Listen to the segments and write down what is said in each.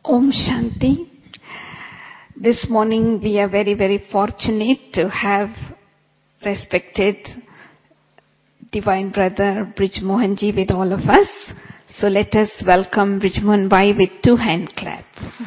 Om Shanti. This morning we are very, very fortunate to have respected Divine Brother Brij Mohanji with all of us. So let us welcome Brij Mohan Bhai with 2 hand clap.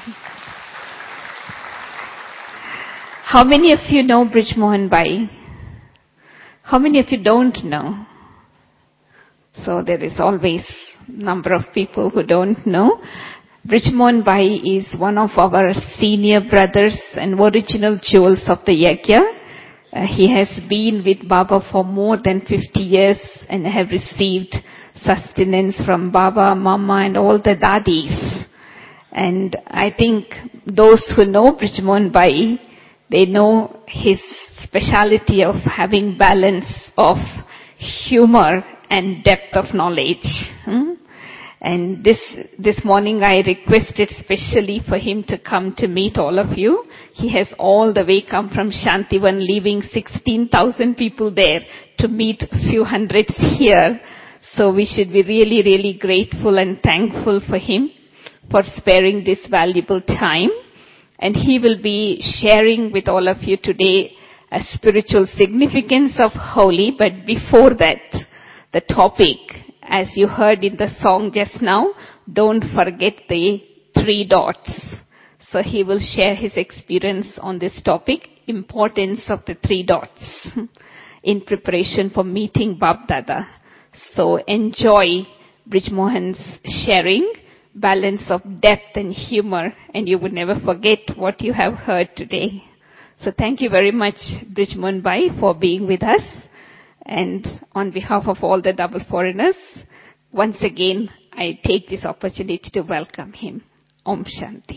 How many of you know Brij Mohan Bhai? How many of you don't know? So there is always number of people who don't know. Brij Mohan Bhai is one of our senior brothers and original jewels of the Yajna. He has been with Baba for more than 50 years and have received sustenance from Baba, Mama and all the dadis. And I think those who know Brij Mohan Bhai, they know his speciality of having balance of humor and depth of knowledge. And this morning I requested specially for him to come to meet all of you. He has all the way come from Shantivan, leaving 16,000 people there to meet a few hundreds here. So we should be really, really grateful and thankful for him for sparing this valuable time. And he will be sharing with all of you today a spiritual significance of holy. But before that, the topic, as you heard in the song just now, don't forget the 3 dots. So he will share his experience on this topic, importance of the 3 dots in preparation for meeting Bab Dada. So enjoy Brij Mohan's sharing, balance of depth and humor, and you would never forget what you have heard today. So thank you very much, Brij Mohan Bhai, for being with us. And on behalf of all the double foreigners, once again, I take this opportunity to welcome him. Om Shanti.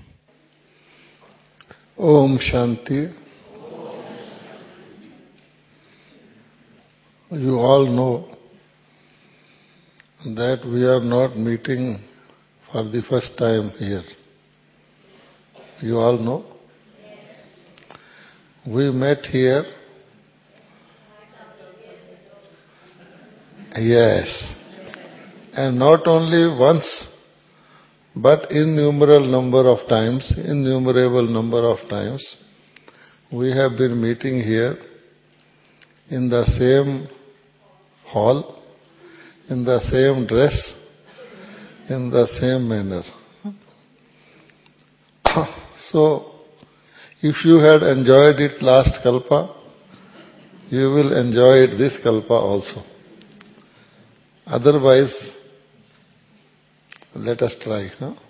Om Shanti. You all know that we are not meeting for the first time here. You all know? We met here. Yes. And not only once, but innumerable number of times, we have been meeting here in the same hall, in the same dress, in the same manner. So, if you had enjoyed it last Kalpa, you will enjoy it this Kalpa also. Otherwise, let us try.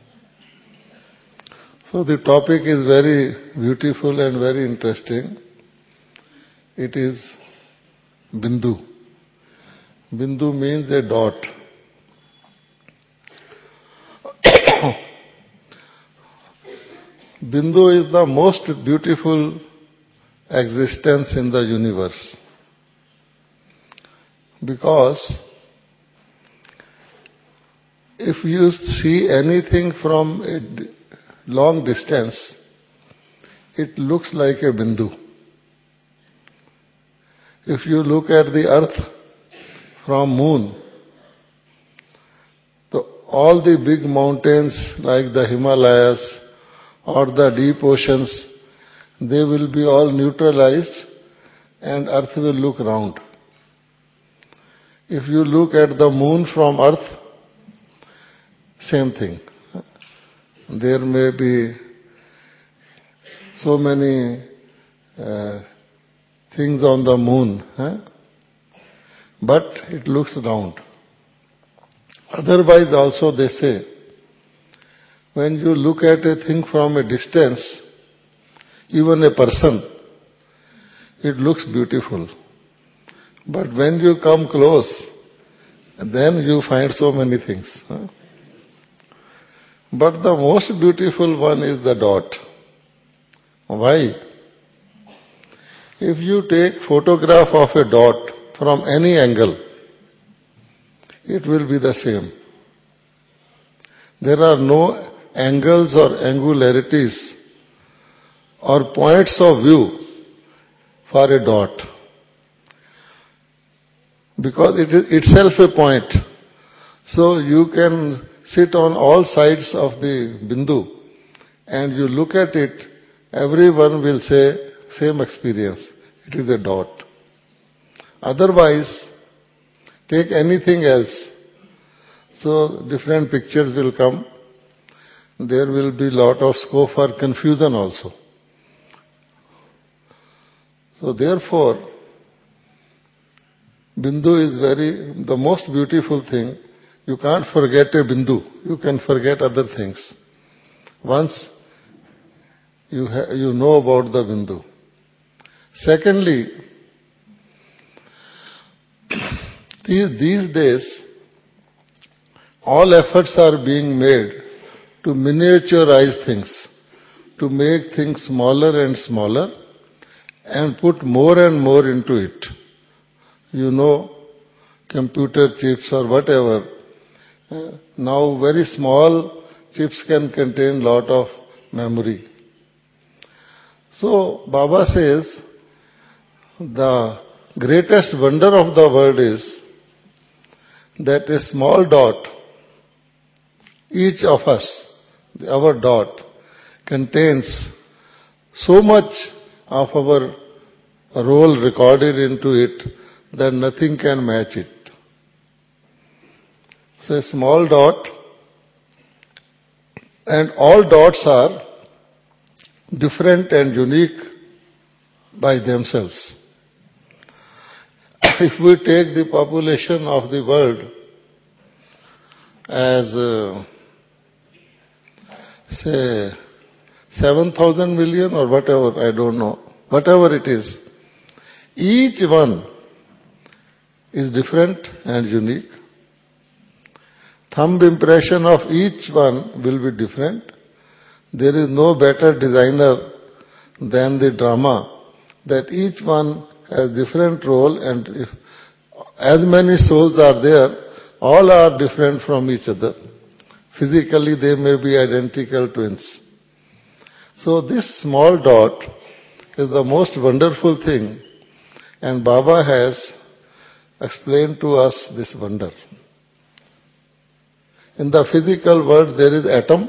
So the topic is very beautiful and very interesting. It is Bindu. Bindu means a dot. Bindu is the most beautiful existence in the universe. Because if you see anything from a long distance, it looks like a bindu. If you look at the earth from moon, so all the big mountains like the Himalayas or the deep oceans, they will be all neutralized and earth will look round. If you look at the moon from earth, same thing. There may be so many things on the moon, but it looks round. Otherwise also they say, when you look at a thing from a distance, even a person, it looks beautiful. But when you come close, then you find so many things. But the most beautiful one is the dot. Why? If you take photograph of a dot from any angle, it will be the same. There are no angles or angularities or points of view for a dot. Because it is itself a point. So you can sit on all sides of the Bindu and you look at it, everyone will say same experience. It is a dot. Otherwise, take anything else. So different pictures will come. There will be lot of scope for confusion also. So therefore, Bindu is the most beautiful thing. You can't forget a Bindu. You can forget other things. Once you know about the Bindu. Secondly, these days, all efforts are being made to miniaturize things, to make things smaller and smaller and put more and more into it. You know, computer chips or whatever. Now very small chips can contain lot of memory. So Baba says, the greatest wonder of the world is that a small dot, each of us, our dot, contains so much of our role recorded into it that nothing can match it. So a small dot, and all dots are different and unique by themselves. If we take the population of the world as, say, 7,000 million or whatever, I don't know, whatever it is, each one is different and unique. Thumb impression of each one will be different. There is no better designer than the drama, that each one has different role, and if as many souls are there, all are different from each other. Physically they may be identical twins. So this small dot is the most wonderful thing, and Baba has explained to us this wonder. In the physical world there is atom.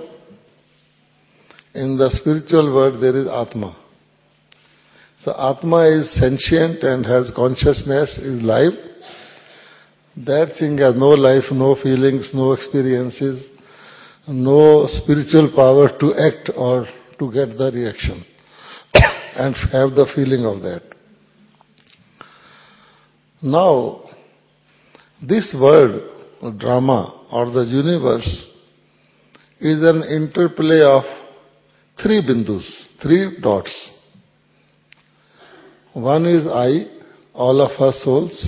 In the spiritual world there is Atma. So Atma is sentient and has consciousness, is life. That thing has no life, no feelings, no experiences, no spiritual power to act or to get the reaction and have the feeling of that. Now, this world, drama or the universe, is an interplay of three bindus, three dots. One is I, all of us souls.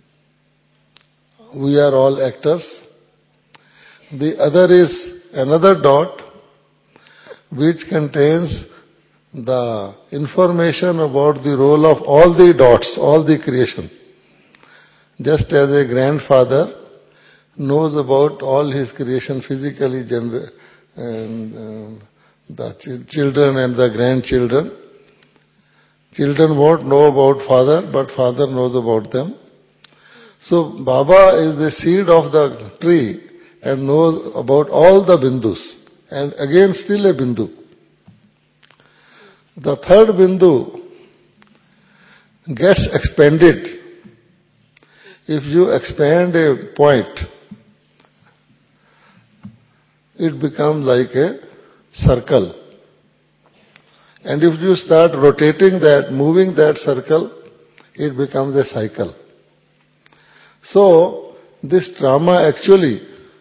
We are all actors. The other is another dot which contains the information about the role of all the dots, all the creation. Just as a grandfather knows about all his creation physically, and the children and the grandchildren. Children won't know about father, but father knows about them. So Baba is the seed of the tree and knows about all the bindus. And again still a bindu. The third bindu gets expanded. If you expand a point, it becomes like a circle. And if you start rotating that, moving that circle, it becomes a cycle. So, this drama actually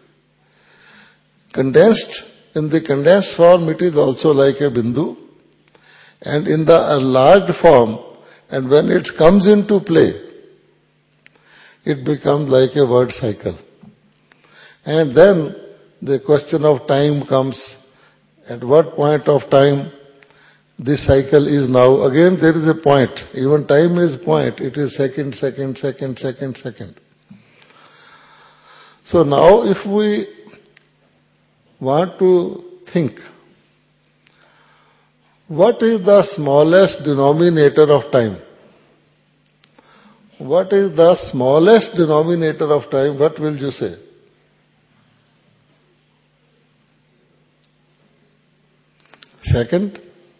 condensed, in the condensed form it is also like a bindu, and in the enlarged form, and when it comes into play, it becomes like a word cycle. And then the question of time comes. At what point of time this cycle is now? Again there is a point. Even time is point. It is second. So now if we want to think, what is the smallest denominator of time? What is the smallest denominator of time? What will you say? second?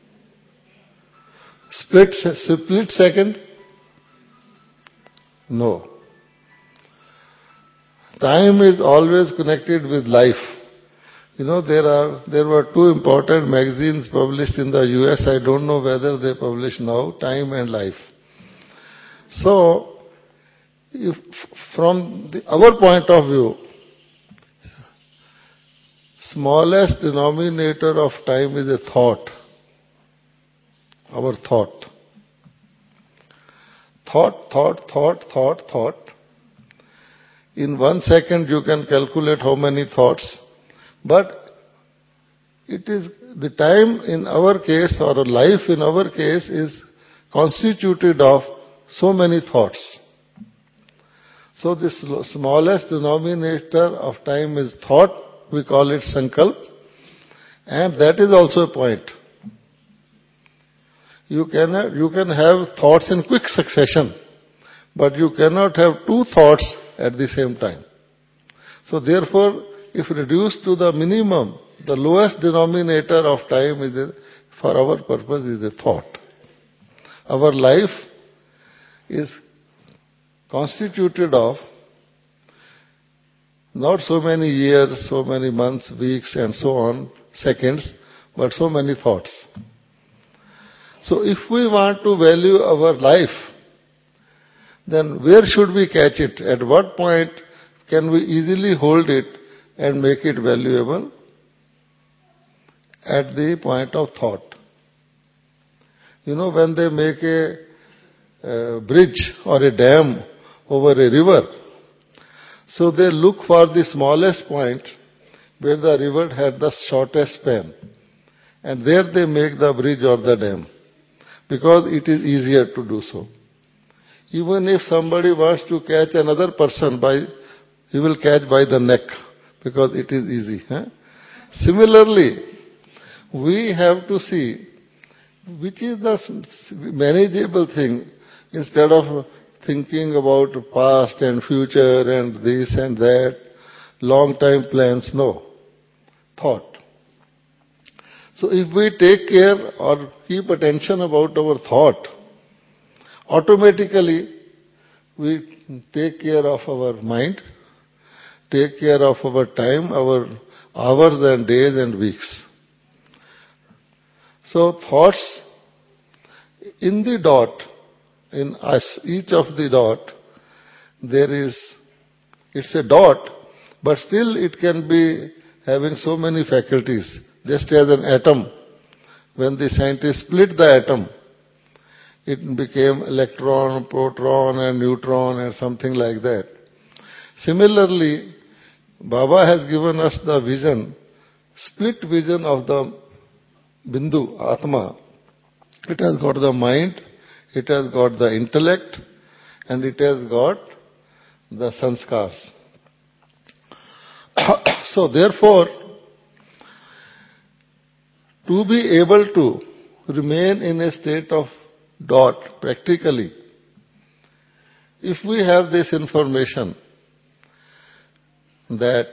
Split second? No. Time is always connected with life. You know, there were two important magazines published in the US. I don't know whether they publish now, Time and Life. So, if from our point of view, smallest denominator of time is a thought. Our thought. Thought. In 1 second you can calculate how many thoughts. But it is the time in our case, or life in our case, is constituted of so many thoughts. So this smallest denominator of time is thought. We call it sankalp. And that is also a point. You can have thoughts in quick succession, but you cannot have two thoughts at the same time. So therefore, if reduced to the minimum, the lowest denominator of time for our purpose is a thought. Our life is constituted of not so many years, so many months, weeks and so on, seconds, but so many thoughts. So if we want to value our life, then where should we catch it? At what point can we easily hold it and make it valuable? At the point of thought. You know, when they make a bridge or a dam over a river, so they look for the smallest point where the river had the shortest span. And there they make the bridge or the dam, because it is easier to do so. Even if somebody wants to catch another person, he will catch by the neck, because it is easy. Similarly, we have to see which is the manageable thing, instead of thinking about past and future and this and that, long time plans. No. Thought. So if we take care or keep attention about our thought, automatically we take care of our mind, take care of our time, our hours and days and weeks. So thoughts in the dot, in us, each of the dot, it's a dot, but still it can be having so many faculties. Just as an atom, when the scientists split the atom, it became electron, proton and neutron and something like that. Similarly, Baba has given us the vision, split vision of the Bindu, Atma. It has got the mind, it has got the intellect, and it has got the sanskars. So therefore, to be able to remain in a state of dot practically, if we have this information that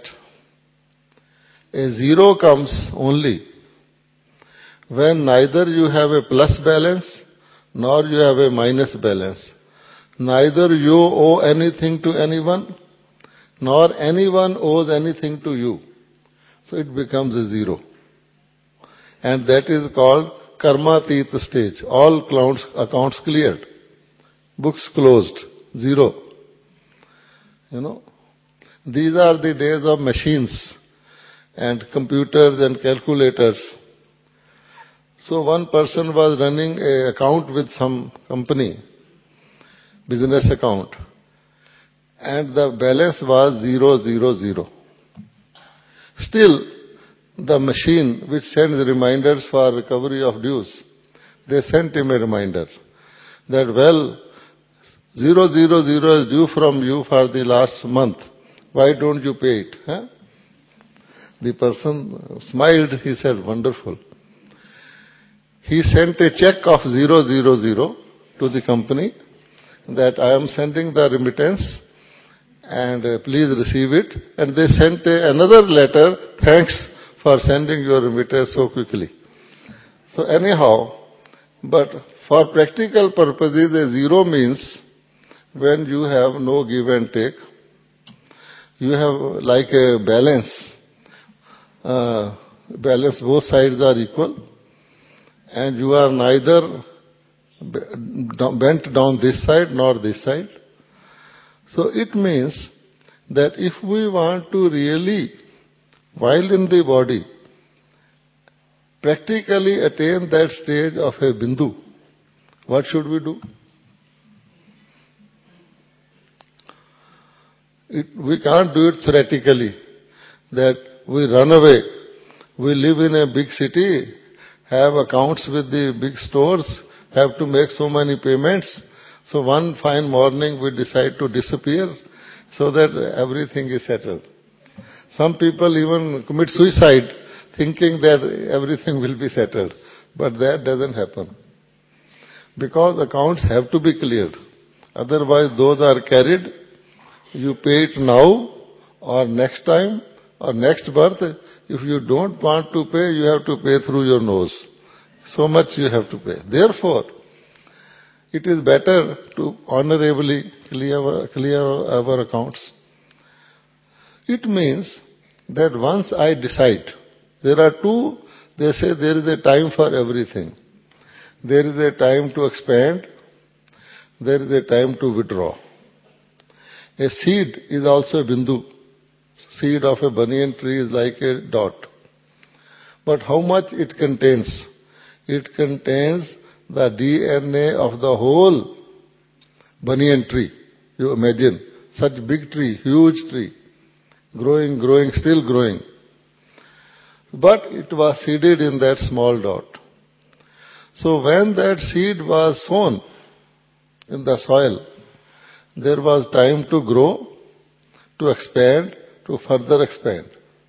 a zero comes only when neither you have a plus balance nor you have a minus balance, neither you owe anything to anyone nor anyone owes anything to you. So it becomes a zero. And that is called karmatit stage. All accounts cleared. Books closed. Zero. You know. These are the days of machines and computers and calculators. So one person was running an account with some company, business account, and the balance was 000. Still, the machine which sends reminders for recovery of dues, they sent him a reminder that, well, 000 is due from you for the last month. Why don't you pay it? The person smiled. He said, wonderful. He sent a check of 000 to the company that I am sending the remittance and please receive it. And they sent another letter, thanks for sending your remittance so quickly. So anyhow, but for practical purposes, a zero means when you have no give and take. You have like a balance. Balance, both sides are equal, and you are neither bent down this side nor this side. So it means that if we want to really, while in the body, practically attain that stage of a bindu, what should we do? We can't do it theoretically, that we run away. We live in a big city, have accounts with the big stores, have to make so many payments. So one fine morning we decide to disappear so that everything is settled. Some people even commit suicide thinking that everything will be settled. But that doesn't happen. Because accounts have to be cleared. Otherwise those are carried. You pay it now or next time or next birth. If you don't want to pay, you have to pay through your nose. So much you have to pay. Therefore, it is better to honorably clear our accounts. It means that once I decide, there are two, they say there is a time for everything. There is a time to expand, there is a time to withdraw. A seed is also a bindu. Seed of a banyan tree is like a dot. But how much it contains? It contains the DNA of the whole banyan tree. You imagine, such big tree, huge tree, growing, still growing. But it was seeded in that small dot. So when that seed was sown in the soil, there was time to grow, to expand, to further expand.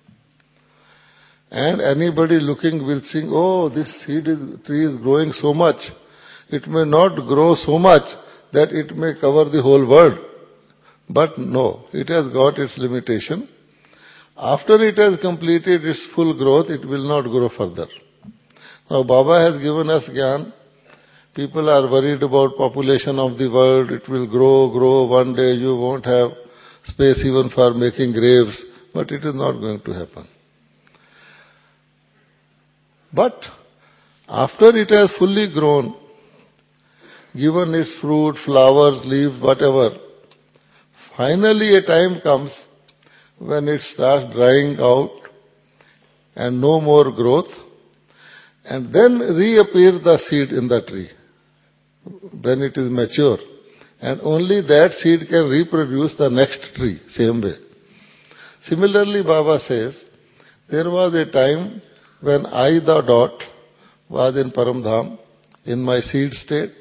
And anybody looking will think, oh, this tree is growing so much. It may not grow so much that it may cover the whole world. But no, it has got its limitation. After it has completed its full growth, it will not grow further. Now Baba has given us Gyan. People are worried about population of the world. It will grow. One day you won't have space even for making graves. But it is not going to happen. But after it has fully grown, given its fruit, flowers, leaves, whatever, finally a time comes when it starts drying out and no more growth, and then reappear the seed in the tree when it is mature, and only that seed can reproduce the next tree, same way. Similarly, Baba says, there was a time when I, the dot, was in Paramdham, in my seed state.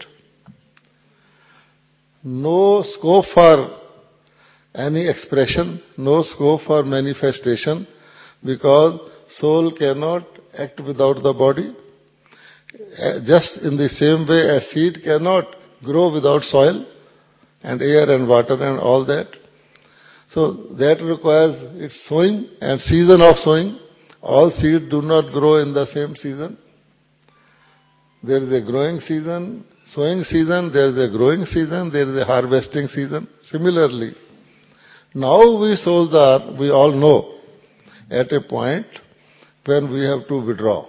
No scope for any expression, no scope for manifestation, because soul cannot act without the body. Just in the same way a seed cannot grow without soil and air and water and all that. So that requires its sowing and season of sowing. All seeds do not grow in the same season. There is a growing season, sowing season, there is a growing season, there is a harvesting season. Similarly, now we souls are, we all know, at a point when we have to withdraw.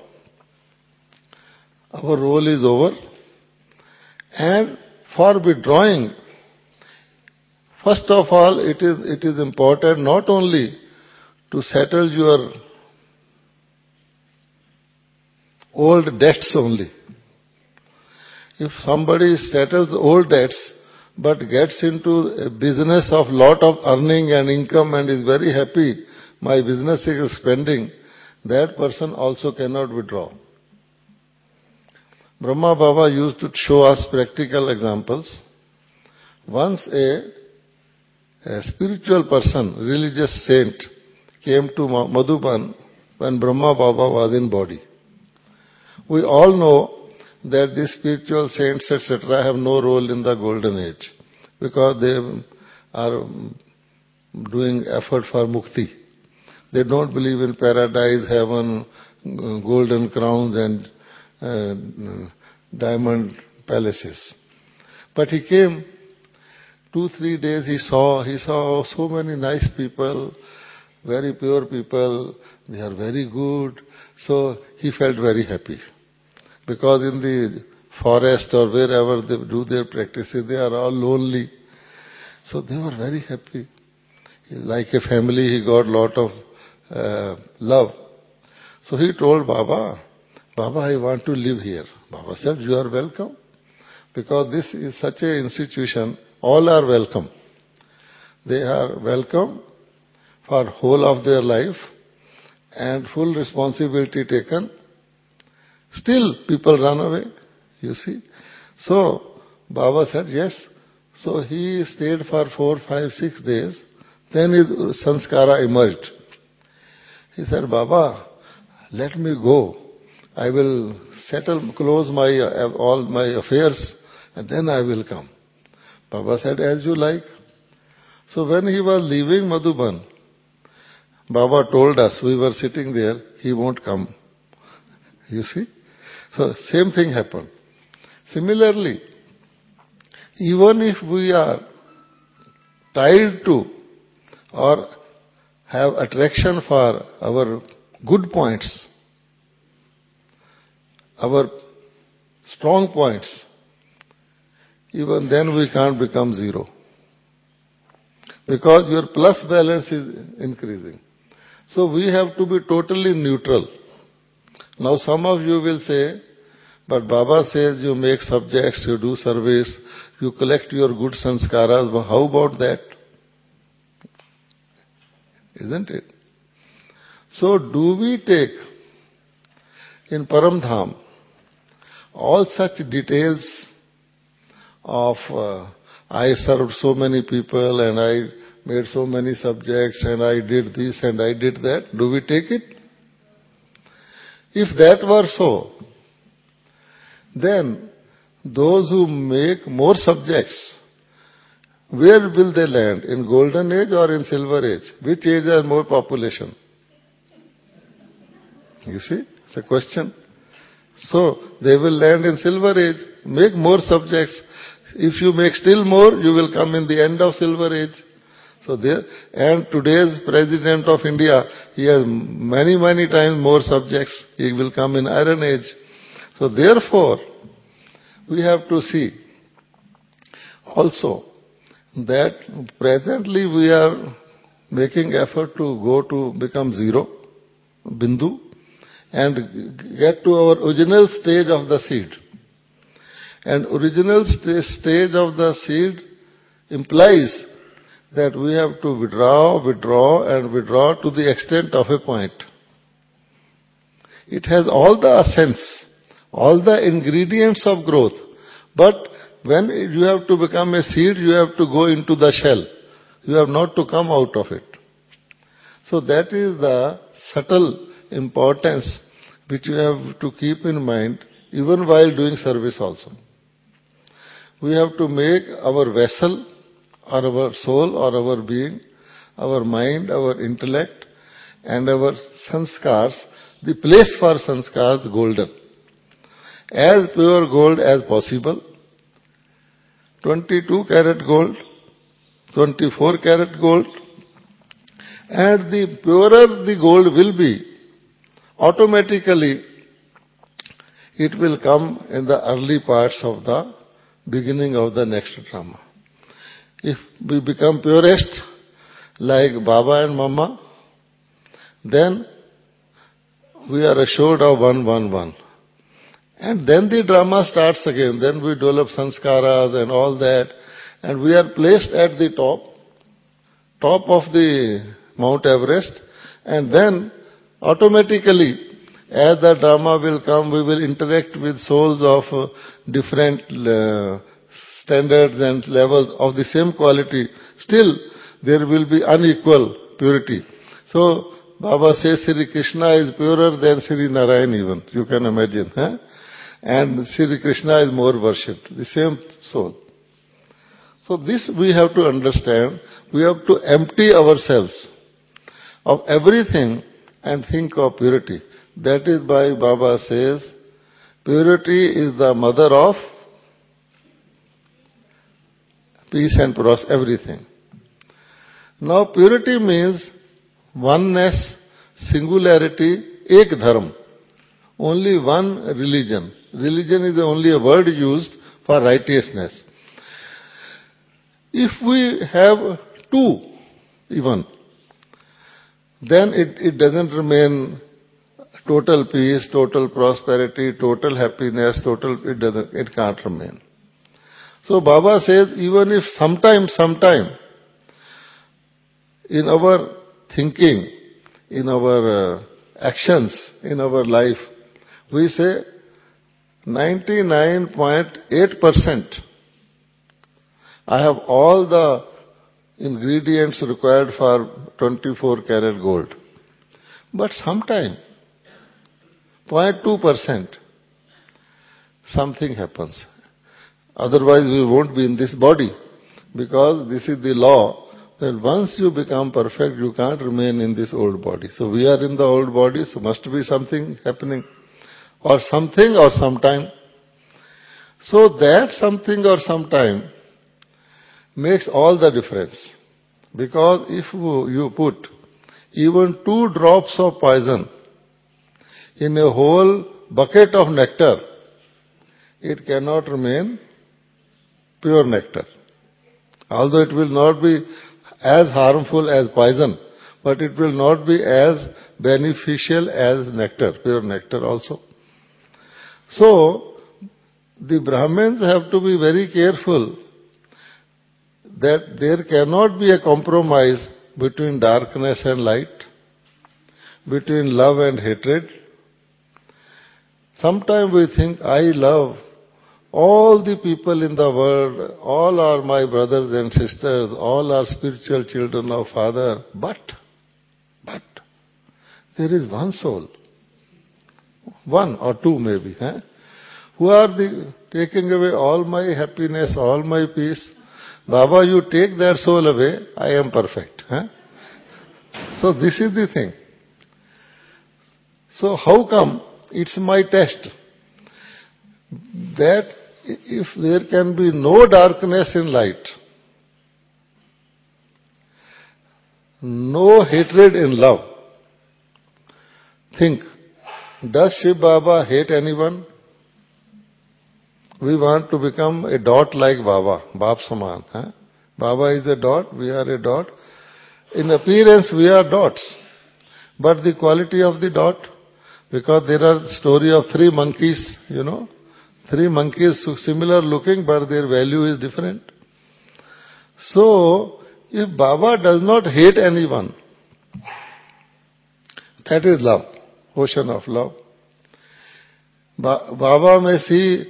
Our role is over. And for withdrawing, first of all, it is important not only to settle your old debts only. If somebody settles old debts but gets into a business of lot of earning and income and is very happy, my business is expanding, that person also cannot withdraw. Brahma Baba used to show us practical examples. Once a spiritual person, religious saint, came to Madhuban when Brahma Baba was in body. We all know that these spiritual saints, etc., have no role in the golden age because they are doing effort for mukti. They don't believe in paradise, heaven, golden crowns and uh, diamond palaces. But he came 2-3 days, he saw so many nice people, very pure people, they are very good. So he felt very happy. Because in the forest or wherever they do their practices, they are all lonely. So they were very happy. Like a family, he got lot of love. So he told Baba, Baba, I want to live here. Baba said, you are welcome. Because this is such an institution, all are welcome. They are welcome for whole of their life and full responsibility taken. Still people run away, you see. So Baba said, yes. So he stayed for 4, 5, 6 days. Then his sanskara emerged. He said, Baba, let me go. I will close all my affairs, and then I will come. Baba said, as you like. So when he was leaving Madhuban, Baba told us, we were sitting there, he won't come. You see? So same thing happened. Similarly, even if we are tied to or have attraction for our good points, our strong points, even then we can't become zero. Because your plus balance is increasing. So we have to be totally neutral. Now some of you will say, but Baba says you make subjects, you do service, you collect your good sanskaras, but how about that? Isn't it? So do we take in Paramdham all such details of I served so many people and I made so many subjects and I did this and I did that? Do we take it? If that were so, then those who make more subjects, where will they land? In golden age or in silver age? Which age has more population? You see, it's a question. So they will land in silver age, make more subjects. If you make still more, you will come in the end of silver age. So there, and today's President of India, he has many, many times more subjects. He will come in Iron Age. So therefore, we have to see also that presently we are making effort to go to become zero, Bindu, and get to our original stage of the seed. And original stage of the seed implies that we have to withdraw to the extent of a point. It has all the essence, all the ingredients of growth. But when you have to become a seed, you have to go into the shell. You have not to come out of it. So that is the subtle importance which you have to keep in mind even while doing service also. We have to make our vessel or our soul or our being, our mind, our intellect and our sanskars, the place for sanskars golden. As pure gold as possible, 22 karat gold, 24 karat gold, and the purer the gold will be, automatically it will come in the early parts of the beginning of the next drama. If we become purest, like Baba and Mama, then we are assured of 111. And then the drama starts again. Then we develop sanskaras and all that. And we are placed at the top of the Mount Everest. And then automatically, as the drama will come, we will interact with souls of different standards and levels of the same quality. Still, there will be unequal purity. So, Baba says Sri Krishna is purer than Sri Narayan even. You can imagine. Huh? And Sri Krishna is more worshipped. The same soul. So this we have to understand. We have to empty ourselves of everything and think of purity. That is why Baba says, Purity is the mother of peace and everything. Now purity means oneness, singularity, ek dharma. Only one religion. Religion is only a word used for righteousness. If we have two even, then it doesn't remain total peace, total prosperity, total happiness, it can't remain. So Baba says, even if sometime, in our thinking, in our actions, in our life, we say 99.8% I have all the ingredients required for 24 karat gold. But sometime, 0.2%, something happens. Otherwise we won't be in this body. Because this is the law that once you become perfect, you can't remain in this old body. So we are in the old body, so must be something happening. Or something or sometime. So that something or sometime makes all the difference. Because if you put even 2 drops of poison in a whole bucket of nectar, it cannot remain pure nectar. Although it will not be as harmful as poison, but it will not be as beneficial as nectar, pure nectar also. So, the Brahmins have to be very careful that there cannot be a compromise between darkness and light, between love and hatred. Sometimes we think, I love all the people in the world, all are my brothers and sisters, all are spiritual children of Father, but there is one soul, one or two maybe, who are taking away all my happiness, all my peace. Baba, you take their soul away, I am perfect. So this is the thing. So how come? It's my test. That if there can be no darkness in light, no hatred in love, think, does Shiv Baba hate anyone? We want to become a dot like Baba, Baap Saman. Baba is a dot, we are a dot. In appearance we are dots. But the quality of the dot, because there are story of 3 monkeys, 3 monkeys similar looking, but their value is different. So, if Baba does not hate anyone, that is love, ocean of love. Baba may see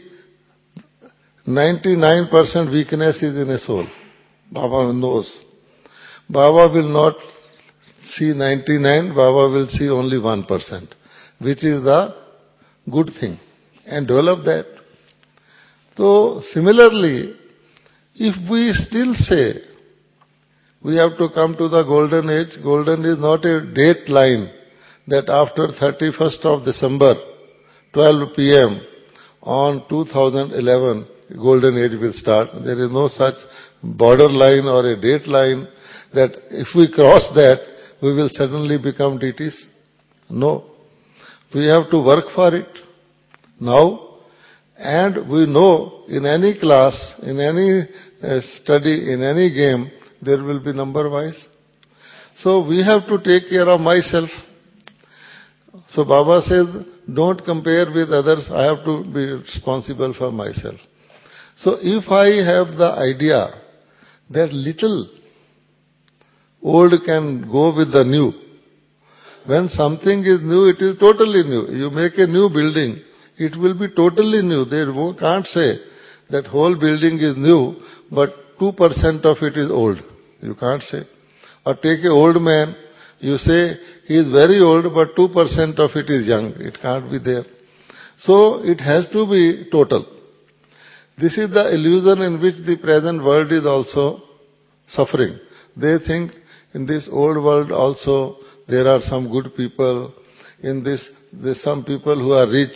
99% weakness is in a soul. Baba knows. Baba will not see 99, Baba will see only 1%, which is the good thing, and develop that. So, similarly, if we still say we have to come to the golden age, golden is not a date line that after 31st of December, 12 p.m. on 2011, golden age will start. There is no such border line or a date line that if we cross that, we will suddenly become deities. No. We have to work for it now. And we know in any class, in any study, in any game, there will be number wise. So we have to take care of myself. So Baba says, don't compare with others, I have to be responsible for myself. So if I have the idea that little old can go with the new, when something is new, it is totally new. You make a new building, it will be totally new. They can't say that whole building is new, but 2% of it is old. You can't say. Or take an old man, you say he is very old, but 2% of it is young. It can't be there. So it has to be total. This is the illusion in which the present world is also suffering. They think in this old world also there are some good people. In this, there's some people who are rich,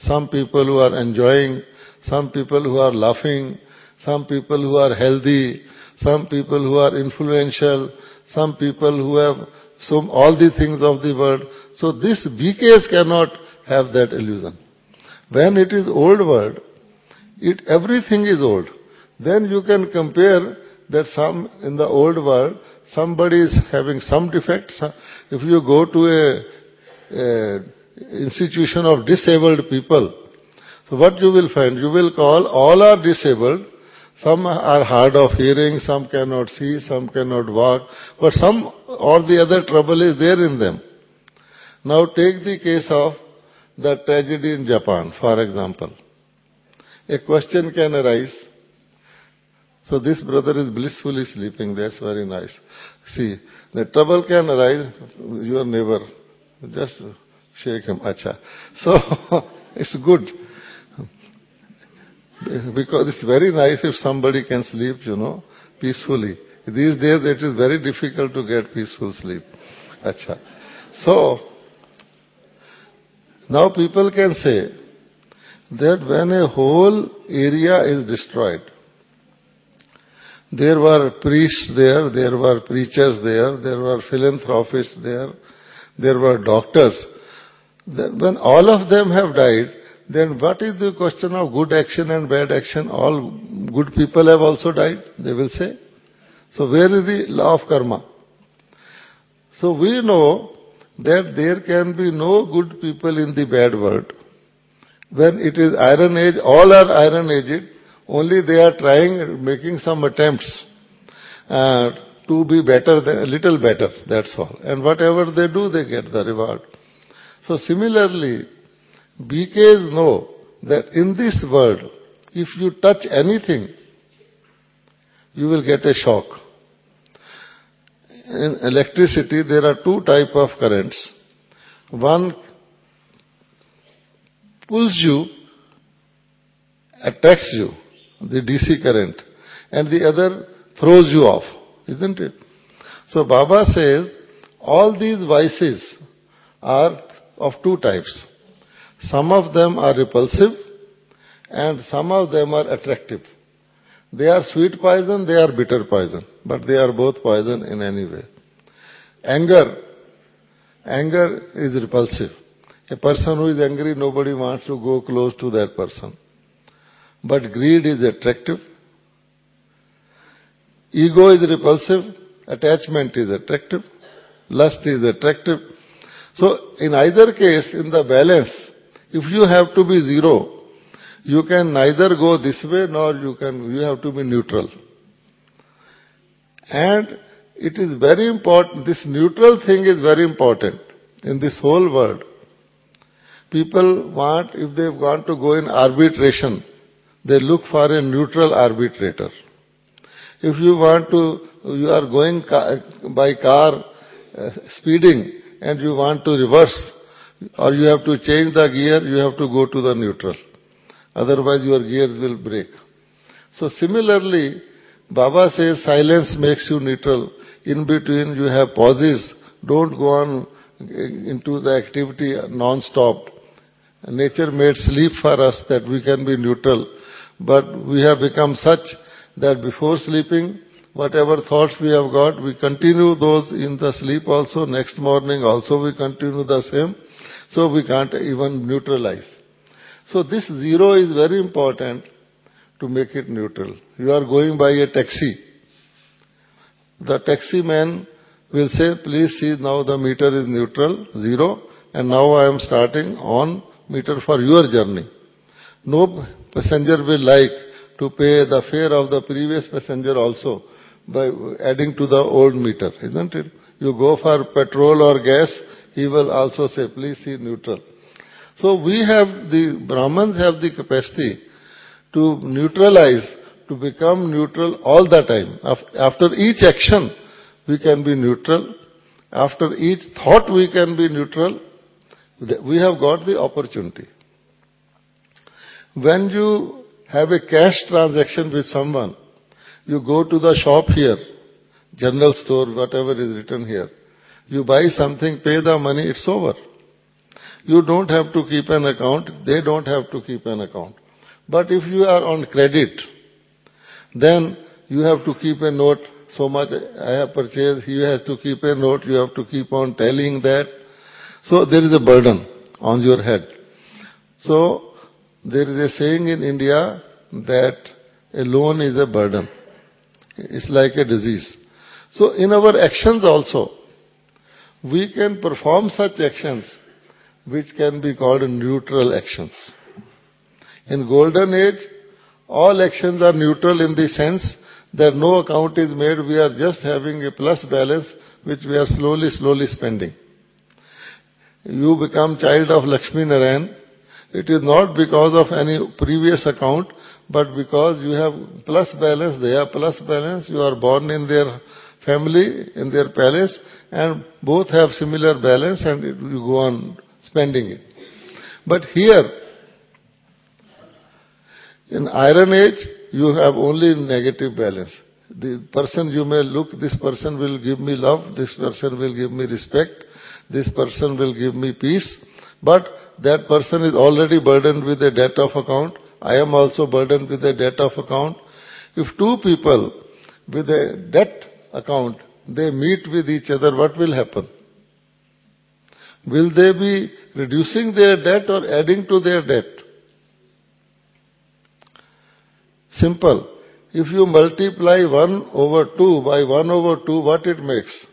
some people who are enjoying, some people who are laughing, some people who are healthy, some people who are influential, some people who have all the things of the world. So this BKs cannot have that illusion. When it is old world, everything is old. Then you can compare that in the old world, somebody is having some defects. If you go to a institution of disabled people, so what you will find? You will call all are disabled. Some are hard of hearing, some cannot see, some cannot walk, but some or the other trouble is there in them. Now take the case of the tragedy in Japan, for example. A question can arise. So this brother is blissfully sleeping, that's very nice. See, the trouble can arise, your neighbor, just shake him, acha. So, it's good. Because it's very nice if somebody can sleep, peacefully. These days it is very difficult to get peaceful sleep. Acha. So, now people can say that when a whole area is destroyed, there were priests there were preachers there were philanthropists there were doctors. Then when all of them have died, then what is the question of good action and bad action? All good people have also died, they will say. So where is the law of karma? So we know that there can be no good people in the bad world. When it is Iron Age, all are Iron Aged, only they are trying, making some attempts to be better, a little better, that's all. And whatever they do, they get the reward. So similarly, BKs know that in this world, if you touch anything, you will get a shock. In electricity, there are two types of currents. One pulls you, attracts you, the DC current, and the other throws you off, isn't it? So Baba says, all these vices are of two types. Some of them are repulsive and some of them are attractive. They are sweet poison, they are bitter poison, but they are both poison in any way. Anger is repulsive. A person who is angry, nobody wants to go close to that person. But greed is attractive. Ego is repulsive. Attachment is attractive. Lust is attractive. So in either case, in the balance, if you have to be zero, you can neither go this way nor you have to be neutral. And it is very important, this neutral thing is very important in this whole world. People want, if they want to go in arbitration, they look for a neutral arbitrator. If you are going by car speeding and you want to reverse or you have to change the gear, you have to go to the neutral. Otherwise your gears will break. So similarly, Baba says silence makes you neutral. In between you have pauses. Don't go on into the activity non-stop. Nature made sleep for us that we can be neutral. But we have become such that before sleeping, whatever thoughts we have got, we continue those in the sleep also. Next morning also we continue the same. So we can't even neutralize. So this zero is very important to make it neutral. You are going by a taxi. The taxi man will say, please see now the meter is neutral, zero, and now I am starting on meter for your journey. No passenger will like to pay the fare of the previous passenger also by adding to the old meter, isn't it? You go for petrol or gas, he will also say, please see neutral. So the Brahmins have the capacity to neutralize, to become neutral all the time. After each action, we can be neutral. After each thought, we can be neutral. We have got the opportunity. When you have a cash transaction with someone, you go to the shop here, general store, whatever is written here. You buy something, pay the money, it's over. You don't have to keep an account. They don't have to keep an account. But if you are on credit, then you have to keep a note. So much I have purchased. He has to keep a note. You have to keep on telling that. So there is a burden on your head. So there is a saying in India that a loan is a burden. It's like a disease. So in our actions also, we can perform such actions which can be called neutral actions. In golden age, all actions are neutral in the sense that no account is made. We are just having a plus balance which we are slowly spending. You become child of Lakshmi Narayan. It is not because of any previous account, but because you have plus balance, they have plus balance, you are born in their family, in their palace, and both have similar balance and you go on spending it. But here, in Iron Age, you have only negative balance. The person you may look, this person will give me love, this person will give me respect, this person will give me peace, but that person is already burdened with a debt of account. I am also burdened with a debt of account. If two people with a debt account, they meet with each other, what will happen? Will they be reducing their debt or adding to their debt? Simple. If you multiply 1 over 2 by 1 over 2, what it makes?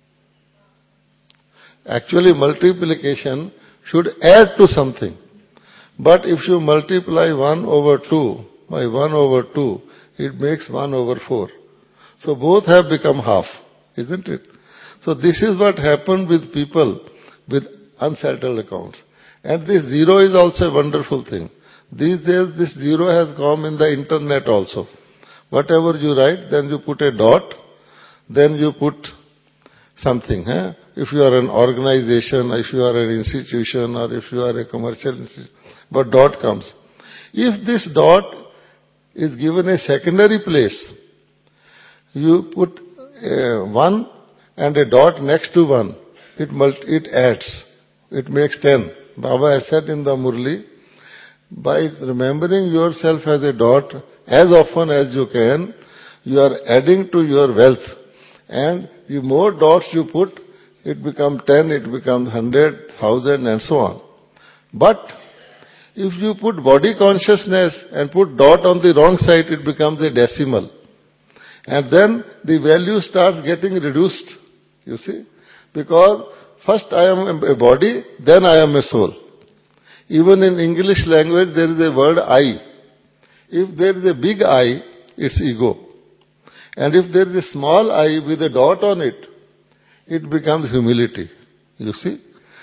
Actually, multiplication should add to something. But if you multiply 1 over 2 by 1 over 2, it makes 1 over 4. So both have become half, isn't it? So this is what happened with people with unsettled accounts. And this zero is also a wonderful thing. These days this zero has come in the internet also. Whatever you write, then you put a dot, then you put something. If you are an organization, if you are an institution, or if you are a commercial institution, but dot comes. If this dot is given a secondary place, you put 1 and a dot next to 1, it adds. It makes 10. Baba has said in the Murli, by remembering yourself as a dot, as often as you can, you are adding to your wealth. And the more dots you put, it becomes 10, it becomes 100, 1000 and so on. But if you put body consciousness and put dot on the wrong side, it becomes a decimal. And then the value starts getting reduced, you see. Because first I am a body, then I am a soul. Even in English language there is a word I. If there is a big I, it's ego. And if there is a small I with a dot on it, it becomes humility. You see?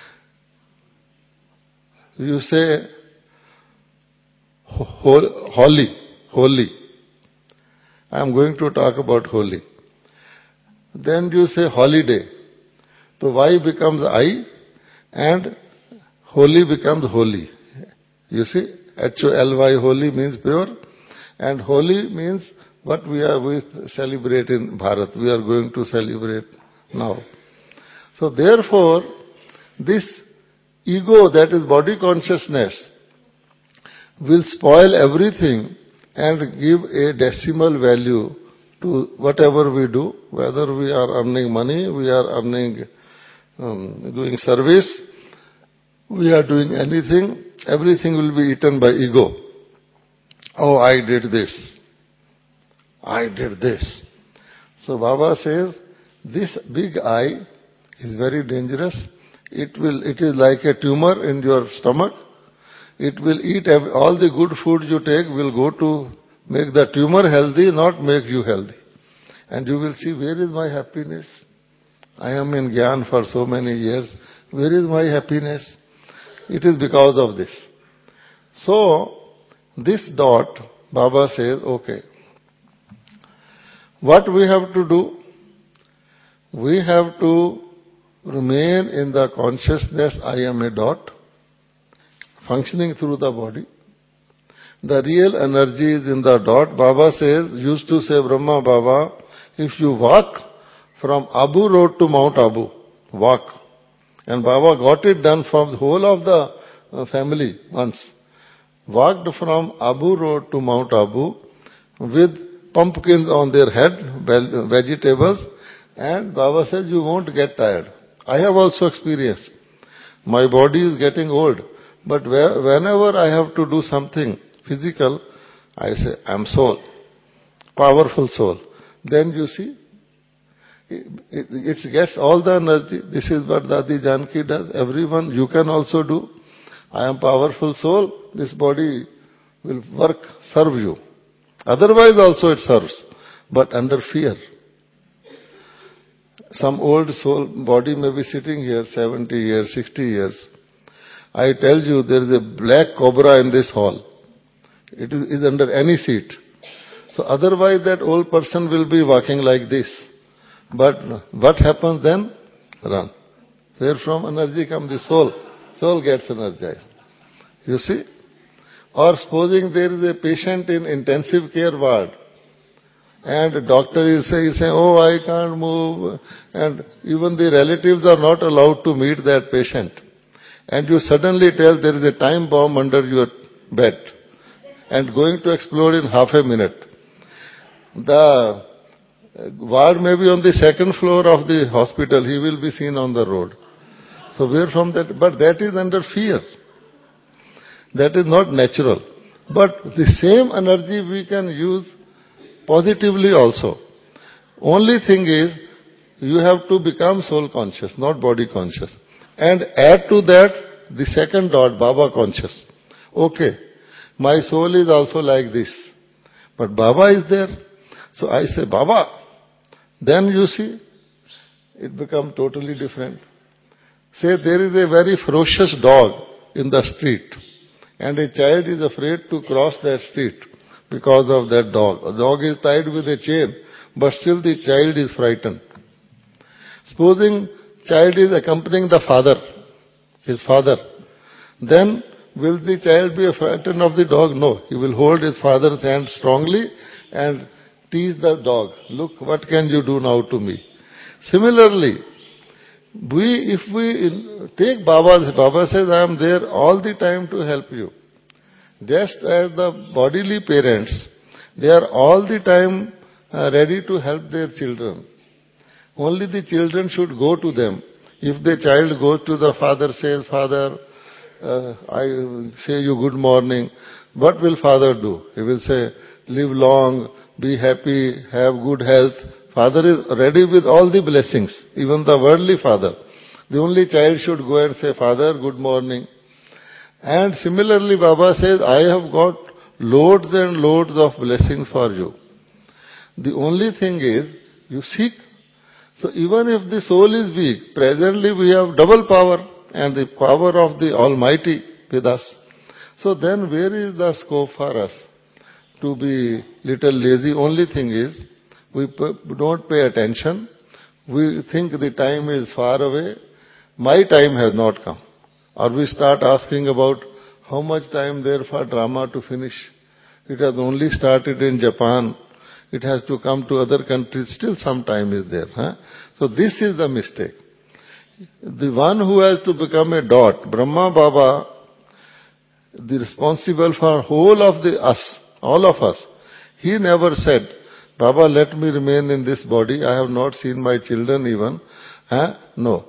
You say, holy. I am going to talk about holy. Then you say holiday. So Y becomes I and holy becomes holy. You see? Holy, holy means pure. And holy means what we celebrate in Bharat. We are going to celebrate now. So therefore, this ego, that is body consciousness, will spoil everything and give a decimal value to whatever we do, whether we are earning money, we are earning, doing service, we are doing anything, everything will be eaten by ego. Oh, I did this. I did this. So Baba says, this big I is very dangerous. It is like a tumor in your stomach. It will eat all the good food you take will go to make the tumor healthy, not make you healthy. And you will see, where is my happiness? I am in Gyan for so many years. Where is my happiness? It is because of this. So, this dot, Baba says, okay. What we have to do? We have to remain in the consciousness, I am a dot, functioning through the body. The real energy is in the dot. Baba says, used to say Brahma Baba, if you walk from Abu Road to Mount Abu, walk, And Baba got it done from the whole of the family once. Walked from Abu Road to Mount Abu with pumpkins on their head, vegetables, and Baba says, you won't get tired. I have also experienced. My body is getting old, but whenever I have to do something physical, I say, I am soul, powerful soul. Then you see, it gets all the energy. This is what Dadi Janki does. Everyone, you can also do. I am powerful soul. This body will work, serve you. Otherwise also it serves, but under fear. Some old soul body may be sitting here 70 years, 60 years. I tell you, there is a black cobra in this hall. It is under any seat. So otherwise that old person will be walking like this. But what happens then? Run. Where from energy comes the soul? Soul gets energized. You see? Or supposing there is a patient in intensive care ward, and the doctor is saying, oh, I can't move, and even the relatives are not allowed to meet that patient. And you suddenly tell there is a time bomb under your bed and going to explode in half a minute. The ward may be on the second floor of the hospital. He will be seen on the road. So where from that? But that is under fear. That is not natural. But the same energy we can use positively also. Only thing is, you have to become soul conscious, not body conscious. And add to that the second dot, Baba conscious. Okay, my soul is also like this. But Baba is there. So I say, Baba. Then you see, it becomes totally different. Say there is a very ferocious dog in the street, and a child is afraid to cross that street because of that dog. A dog is tied with a chain, but still the child is frightened. Supposing child is accompanying the father, his father, then will the child be frightened of the dog? No. He will hold his father's hand strongly and tease the dog. Look, what can you do now to me? Similarly, if we take Baba says, I am there all the time to help you. Just as the bodily parents, they are all the time ready to help their children. Only the children should go to them. If the child goes to the father, says, Father, I say you good morning, what will father do? He will say, live long, be happy, have good health. Father is ready with all the blessings, even the worldly father. The only child should go and say, Father, good morning. And similarly, Baba says, I have got loads and loads of blessings for you. The only thing is, you seek. So even if the soul is weak, presently we have double power and the power of the Almighty with us. So then where is the scope for us to be little lazy? Only thing is, we don't pay attention. We think the time is far away. My time has not come. Or we start asking about how much time there for drama to finish. It has only started in Japan. It has to come to other countries. Still some time is there. Huh? So this is the mistake. The one who has to become a dot, Brahma Baba, the responsible for whole of us, all of us, he never said, Baba, let me remain in this body. I have not seen my children even. No.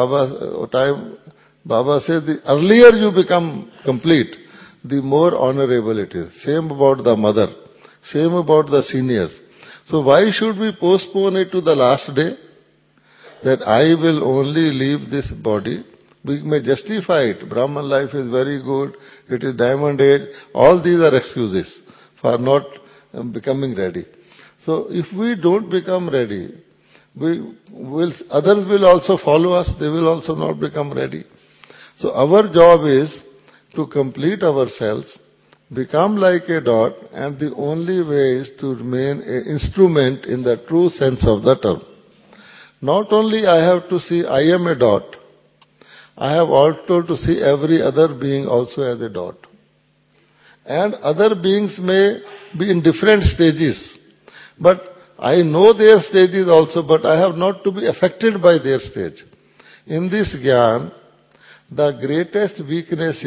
Baba says, the earlier you become complete, the more honorable it is. Same about the mother. Same about the seniors. So why should we postpone it to the last day? That I will only leave this body. We may justify it. Brahman life is very good. It is diamond age. All these are excuses for not becoming ready. So if we don't become ready, others will also follow us. They will also not become ready. So our job is to complete ourselves, become like a dot, and the only way is to remain an instrument in the true sense of the term. Not only I have to see I am a dot, I have also to see every other being also as a dot. And other beings may be in different stages, but I know their stages also, but I have not to be affected by their stage. In this Gyan, the greatest weakness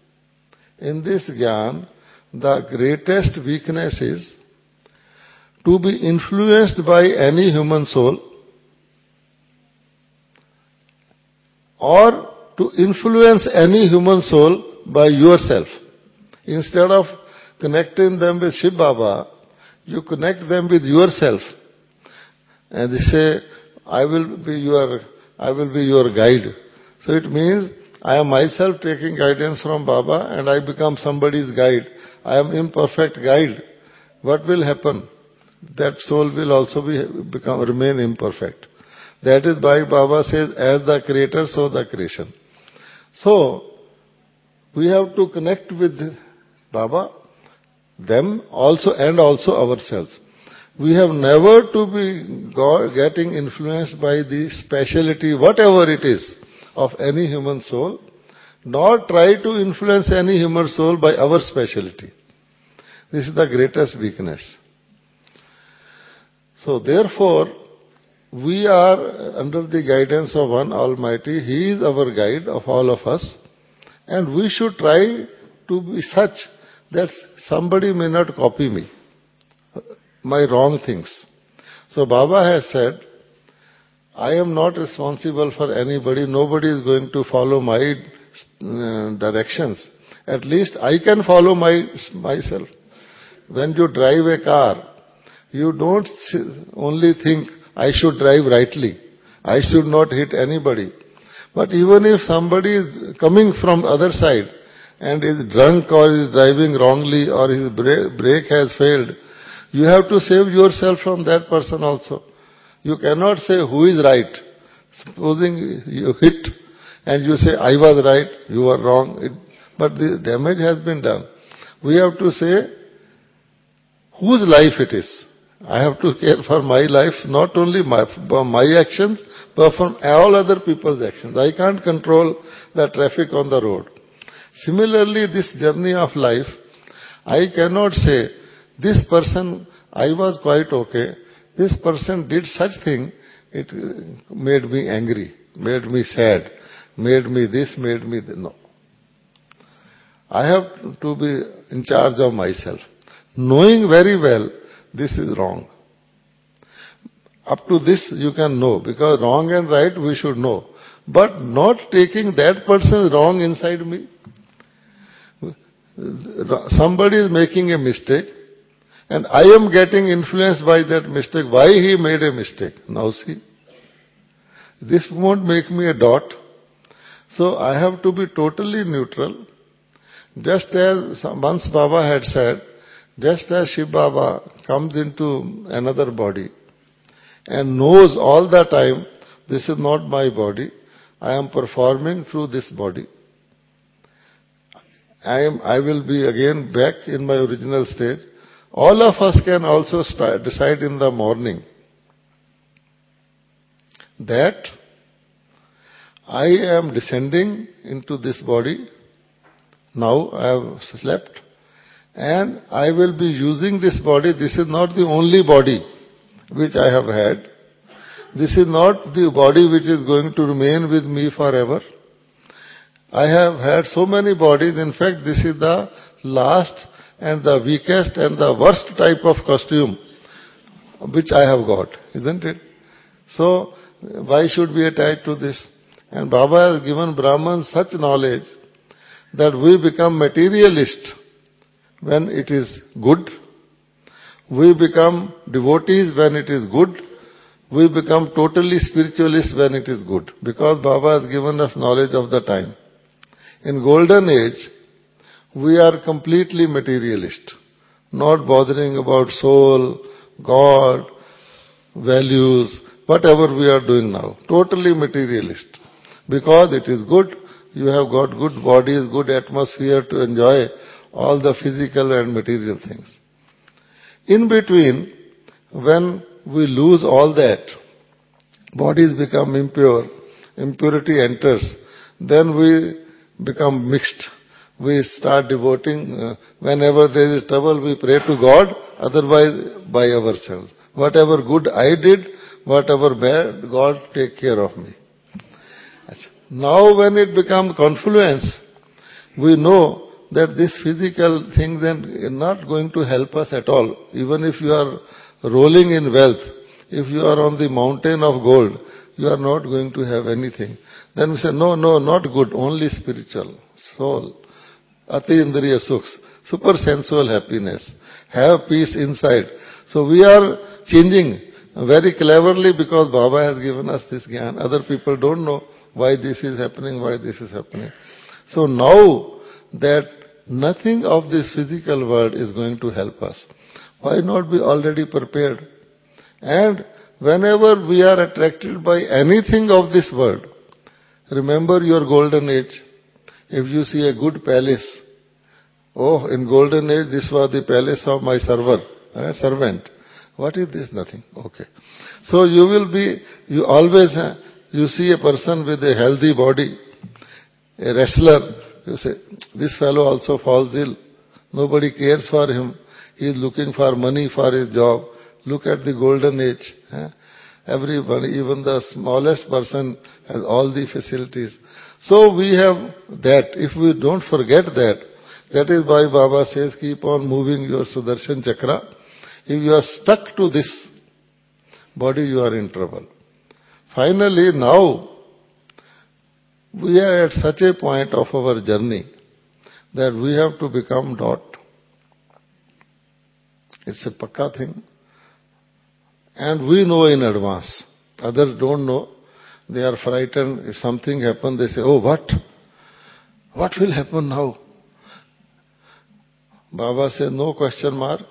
is to be influenced by any human soul or to influence any human soul by yourself. Instead of connecting them with Shiv Baba, you connect them with yourself. And they say, I will be your guide. So it means I am myself taking guidance from Baba and I become somebody's guide. I am imperfect guide. What will happen? That soul will also remain imperfect. That is why Baba says, as the creator, so the creation. So, we have to connect with Baba, them also, and also ourselves. We have never to be getting influenced by the speciality, whatever it is, of any human soul, nor try to influence any human soul by our speciality. This is the greatest weakness. So therefore, we are under the guidance of one Almighty. He is our guide of all of us. And we should try to be such that somebody may not copy me, my wrong things. So Baba has said, I am not responsible for anybody. Nobody is going to follow my directions. At least I can follow myself. When you drive a car, you don't only think, I should drive rightly. I should not hit anybody. But even if somebody is coming from other side and is drunk or is driving wrongly or his brake has failed, you have to save yourself from that person also. You cannot say who is right. Supposing you hit and you say, I was right, you were wrong, but the damage has been done. We have to say whose life it is. I have to care for my life, not only my actions, but from all other people's actions. I can't control the traffic on the road. Similarly, this journey of life, I cannot say, this person, I was quite okay, this person did such thing, it made me angry, made me sad, made me this, made me that. No. I have to be in charge of myself, knowing very well this is wrong. Up to this you can know, because wrong and right we should know. But not taking that person's wrong inside me. Somebody is making a mistake, and I am getting influenced by that mistake. Why he made a mistake? Now see. This won't make me a dot. So I have to be totally neutral. Just as once Baba had said, just as Shiv Baba comes into another body and knows all the time, this is not my body, I am performing through this body. I will be again back in my original stage. All of us can also decide in the morning that I am descending into this body. Now I have slept. And I will be using this body. This is not the only body which I have had. This is not the body which is going to remain with me forever. I have had so many bodies. In fact, this is the last and the weakest and the worst type of costume which I have got, isn't it? So, why should we attach to this? And Baba has given Brahmans such knowledge that we become materialist when it is good. We become devotees when it is good. We become totally spiritualists when it is good. Because Baba has given us knowledge of the time. In golden age, we are completely materialist. Not bothering about soul, God, values, whatever we are doing now. Totally materialist. Because it is good, you have got good bodies, good atmosphere to enjoy all the physical and material things. In between, when we lose all that, bodies become impure, impurity enters, then we become mixed. We start devoting, whenever there is trouble, we pray to God, otherwise by ourselves. Whatever good I did, whatever bad, God take care of me. Now when it becomes confluence, we know that this physical thing then is not going to help us at all. Even if you are rolling in wealth, if you are on the mountain of gold, you are not going to have anything. Then we say, no, not good, only spiritual, soul, ati indriya sukhs, super sensual happiness, have peace inside. So we are changing very cleverly because Baba has given us this gyan. Other people don't know why this is happening, why this is happening. So now that nothing of this physical world is going to help us, why not be already prepared? And whenever we are attracted by anything of this world, remember your golden age. If you see a good palace, oh, in golden age this was the palace of my servant. What is this? Nothing. Okay. So you always, you see a person with a healthy body, a wrestler, you say, this fellow also falls ill. Nobody cares for him. He is looking for money for his job. Look at the golden age. Everyone, even the smallest person has all the facilities. So we have that. If we don't forget that, that is why Baba says, keep on moving your Sudarshan Chakra. If you are stuck to this body, you are in trouble. Finally, now, we are at such a point of our journey that we have to become dot. It's a pakka thing. And we know in advance. Others don't know. They are frightened. If something happens, they say, oh, what? What will happen now? Baba says, no question mark.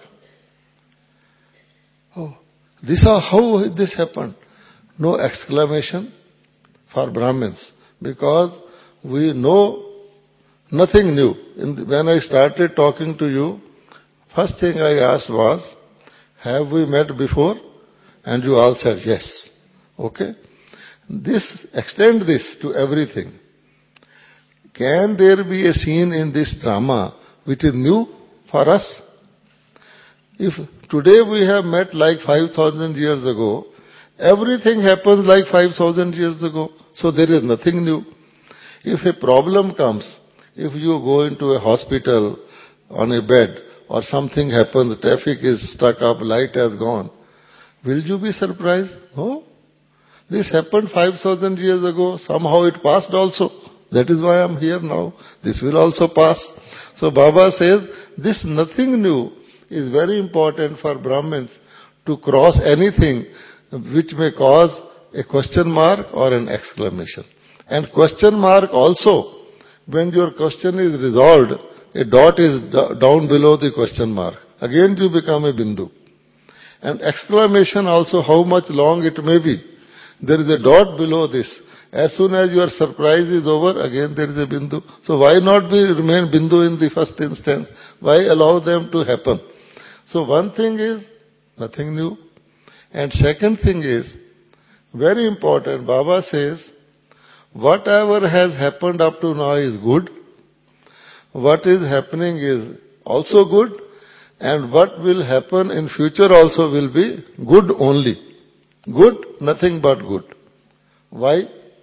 Oh, how this happened? No exclamation for Brahmins. Because we know nothing new. When I started talking to you, first thing I asked was, have we met before? And you all said yes. Okay? Extend this to everything. Can there be a scene in this drama which is new for us? If today we have met like 5,000 years ago, everything happens like 5,000 years ago. So there is nothing new. If a problem comes, if you go into a hospital on a bed or something happens, traffic is stuck up, light has gone, will you be surprised? No. This happened 5,000 years ago. Somehow it passed also. That is why I am here now. This will also pass. So Baba says, this nothing new is very important for Brahmins to cross anything which may cause a question mark or an exclamation. And question mark also, when your question is resolved, a dot is down below the question mark. Again you become a bindu. And exclamation also, how much long it may be. There is a dot below this. As soon as your surprise is over, again there is a bindu. So why not remain bindu in the first instance? Why allow them to happen? So one thing is, nothing new. And second thing is, very important, Baba says, whatever has happened up to now is good. What is happening is also good. And what will happen in future also will be good only. Good, nothing but good. Why?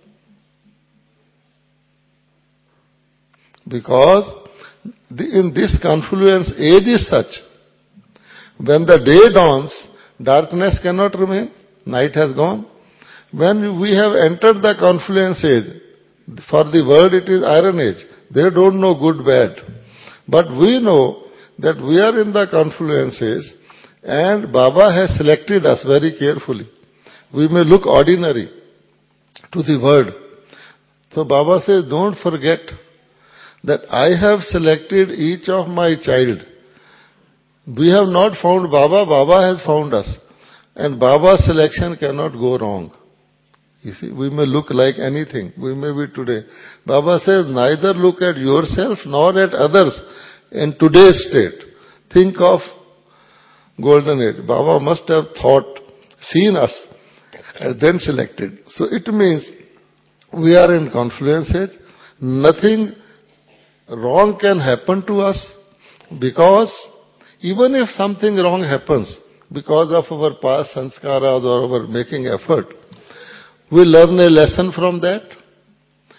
Because in this confluence age is such, when the day dawns, darkness cannot remain, night has gone. When we have entered the confluence age, for the world it is iron age. They don't know good, bad. But we know that we are in the confluence age and Baba has selected us very carefully. We may look ordinary to the world. So Baba says, don't forget that I have selected each of my child. We have not found Baba, Baba has found us. And Baba's selection cannot go wrong. You see, we may look like anything. We may be today. Baba says, neither look at yourself nor at others in today's state. Think of golden age. Baba must have thought, seen us, and then selected. So it means we are in confluence age. Nothing wrong can happen to us because even if something wrong happens because of our past sanskaras or our making effort, we learn a lesson from that.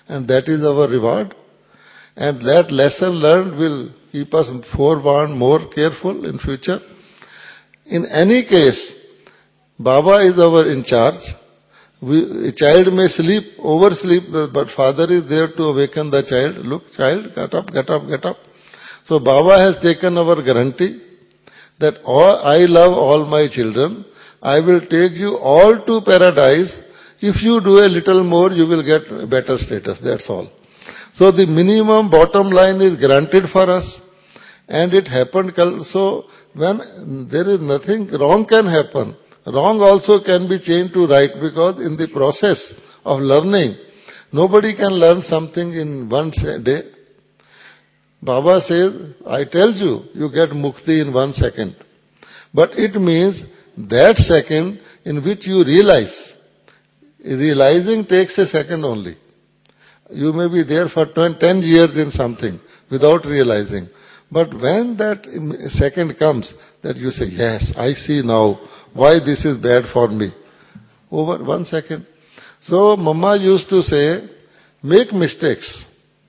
and that is our reward. And that lesson learned will keep us forewarned, more careful in future. In any case, Baba is our in charge. A child may oversleep, but father is there to awaken the child. Look, child, get up, get up, get up. So Baba has taken our guarantee that I love all my children. I will take you all to paradise. If you do a little more, you will get better status. That's all. So the minimum bottom line is granted for us. And it happened. So when there is nothing, wrong can happen. Wrong also can be changed to right, because in the process of learning, nobody can learn something in one day. Baba says, I tell you, you get mukti in 1 second. But it means that second in which you realize. Realizing takes a second only. You may be there for 10 years in something without realizing. But when that second comes, that you say, yes, I see now why this is bad for me. Over 1 second. So Mama used to say, make mistakes.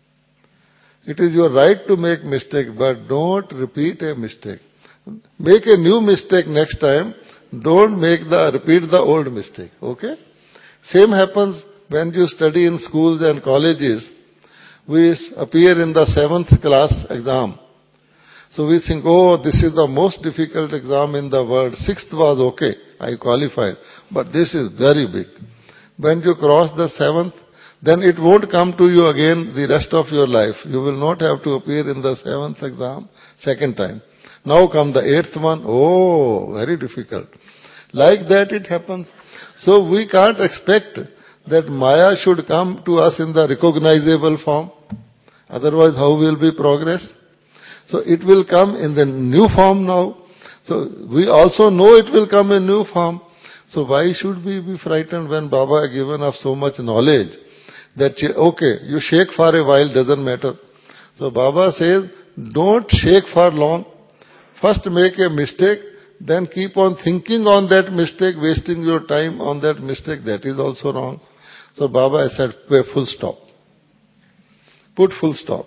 It is your right to make mistake, but don't repeat a mistake. Make a new mistake next time. Don't repeat the old mistake. Okay? Same happens when you study in schools and colleges. We appear in the 7th class exam. So we think, oh, this is the most difficult exam in the world. 6th was okay, I qualified. But this is very big. When you cross the 7th, then it won't come to you again the rest of your life. You will not have to appear in the 7th exam second time. Now come the 8th one. Oh, very difficult. Like that it happens. So we can't expect that Maya should come to us in the recognizable form. Otherwise, how will we progress? So it will come in the new form now. So we also know it will come in new form. So why should we be frightened when Baba has given us so much knowledge? That, okay, you shake for a while, doesn't matter. So Baba says, don't shake for long. First make a mistake, then keep on thinking on that mistake, wasting your time on that mistake. That is also wrong. So Baba has said, full stop. Put full stop.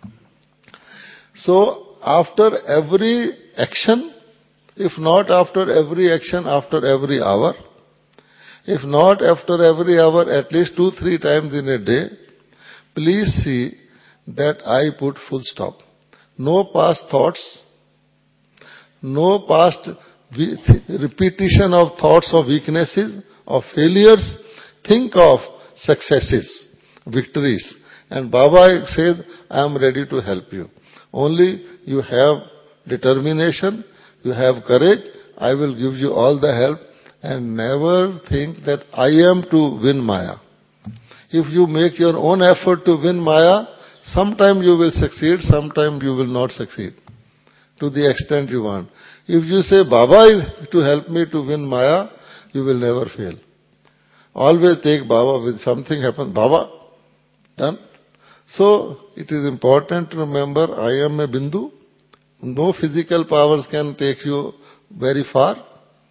So after every action, if not after every action, after every hour, if not after every hour, at least 2-3 times in a day, please see that I put full stop. No past thoughts, no past repetition of thoughts of weaknesses, of failures. Think of successes, victories. And Baba says, I am ready to help you. Only you have determination, you have courage, I will give you all the help. And never think that I am to win Maya. If you make your own effort to win Maya, sometime you will succeed, sometime you will not succeed. To the extent you want. If you say, Baba is to help me to win Maya, you will never fail. Always take Baba when something happens. Baba, done. So, it is important to remember, I am a Bindu. No physical powers can take you very far.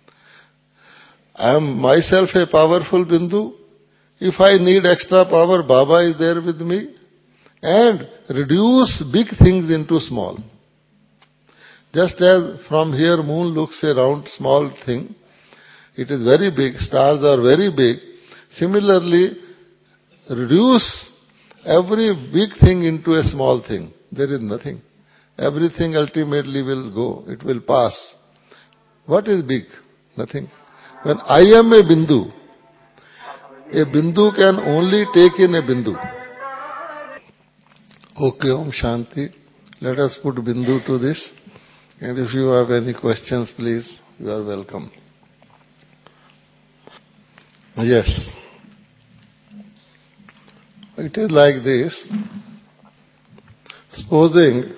I am myself a powerful Bindu. If I need extra power, Baba is there with me. And reduce big things into small. Just as from here moon looks a round small thing, it is very big, stars are very big. Similarly, reduce every big thing into a small thing. There is nothing. Everything ultimately will go. It will pass. What is big? Nothing. When I am a Bindu can only take in a Bindu. Okay, Om Shanti. Let us put Bindu to this. And if you have any questions, please, you are welcome. Yes. It is like this. Supposing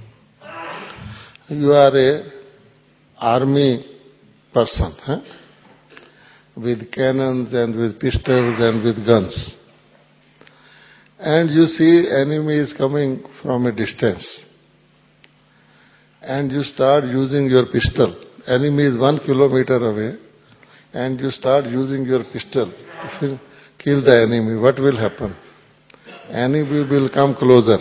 you are a army person, with cannons and with pistols and with guns. And you see enemy is coming from a distance. And you start using your pistol. Enemy is 1 kilometer away. And you start using your pistol to kill the enemy. What will happen? enemy will come closer.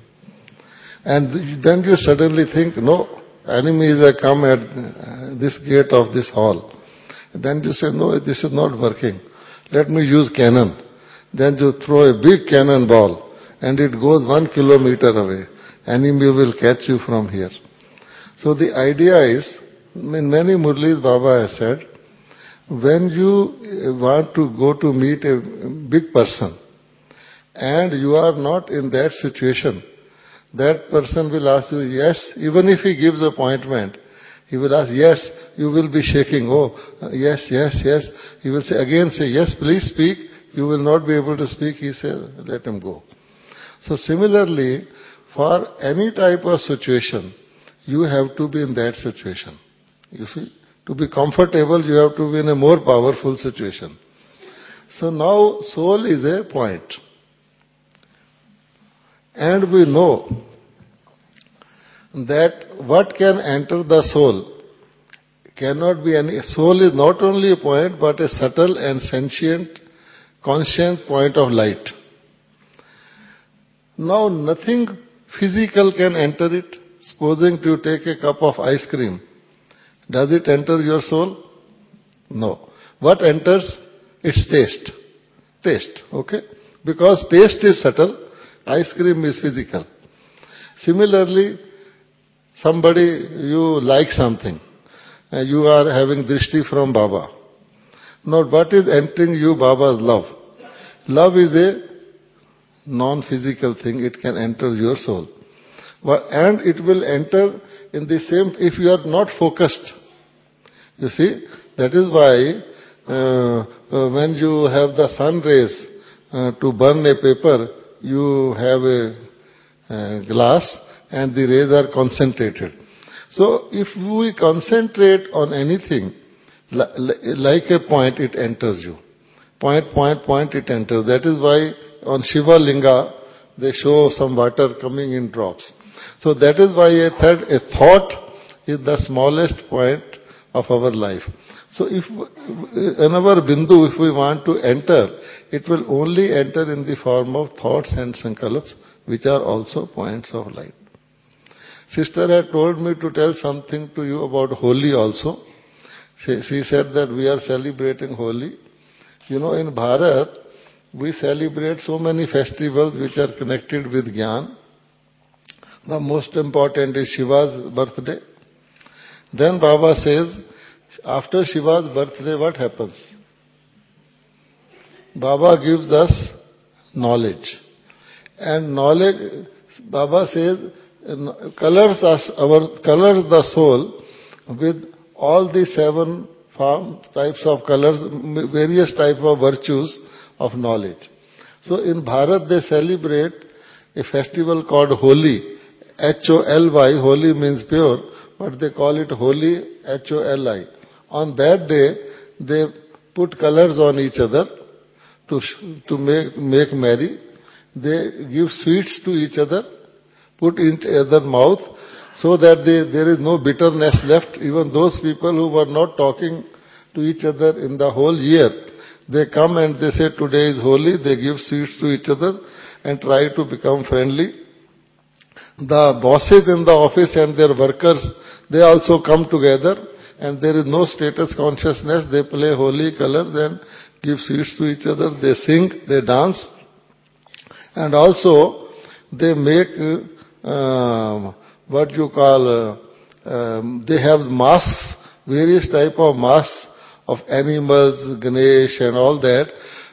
And then you suddenly think, no, enemy is come at this gate of this hall. Then you say, no, this is not working. Let me use cannon. Then you throw a big cannonball and it goes 1 kilometer away. Enemy will catch you from here. So the idea is, in many Murlis Baba has said, when you want to go to meet a big person and you are not in that situation, that person will ask you, yes, even if he gives appointment, he will ask, yes, you will be shaking, oh, yes, yes, yes. He will say, again say, yes, please speak. You will not be able to speak. He said, let him go. So similarly, for any type of situation, you have to be in that situation. You see, to be comfortable, you have to be in a more powerful situation. So now, soul is a point. And we know that what can enter the soul cannot be any. Soul is not only a point, but a subtle and sentient, conscient point of light. Now nothing physical can enter it. Supposing you take a cup of ice cream, does it enter your soul? No. What enters? Its taste. Taste, okay? Because taste is subtle, ice cream is physical. Similarly, somebody, you like something, and you are having drishti from Baba. Now what is entering you? Baba's love. Love is a non-physical thing, it can enter your soul. And it will enter in the same, if you are not focused. You see, that is why when you have the sun rays to burn a paper, you have a glass and the rays are concentrated. So if we concentrate on anything, like a point, it enters you. Point, it enters. That is why on Shiva Linga, they show some water coming in drops. So that is why a thought is the smallest point of our life. So if in our bindu, if we want to enter, it will only enter in the form of thoughts and sankalps, which are also points of light. Sister had told me to tell something to you about Holi also. She said that we are celebrating Holi. You know, in Bharat, we celebrate so many festivals which are connected with Gyan. The most important is Shiva's birthday. Then Baba says, after Shiva's birthday, what happens? Baba gives us knowledge. And knowledge, Baba says, colors the soul with all the 7 types of colors, various types of virtues of knowledge. So in Bharat they celebrate a festival called Holi. H-O-L-Y, Holi means pure, but they call it Holi, H-O-L-I. On that day, they put colors on each other to make merry. They give sweets to each other, put in each other's mouth, so that there is no bitterness left. Even those people who were not talking to each other in the whole year, they come and they say today is Holi, they give sweets to each other and try to become friendly. The bosses in the office and their workers, they also come together and there is no status consciousness. They play holy colors and give sweets to each other. They sing, they dance. And also, they make what you call, they have masks, various type of masks of animals, Ganesh and all that,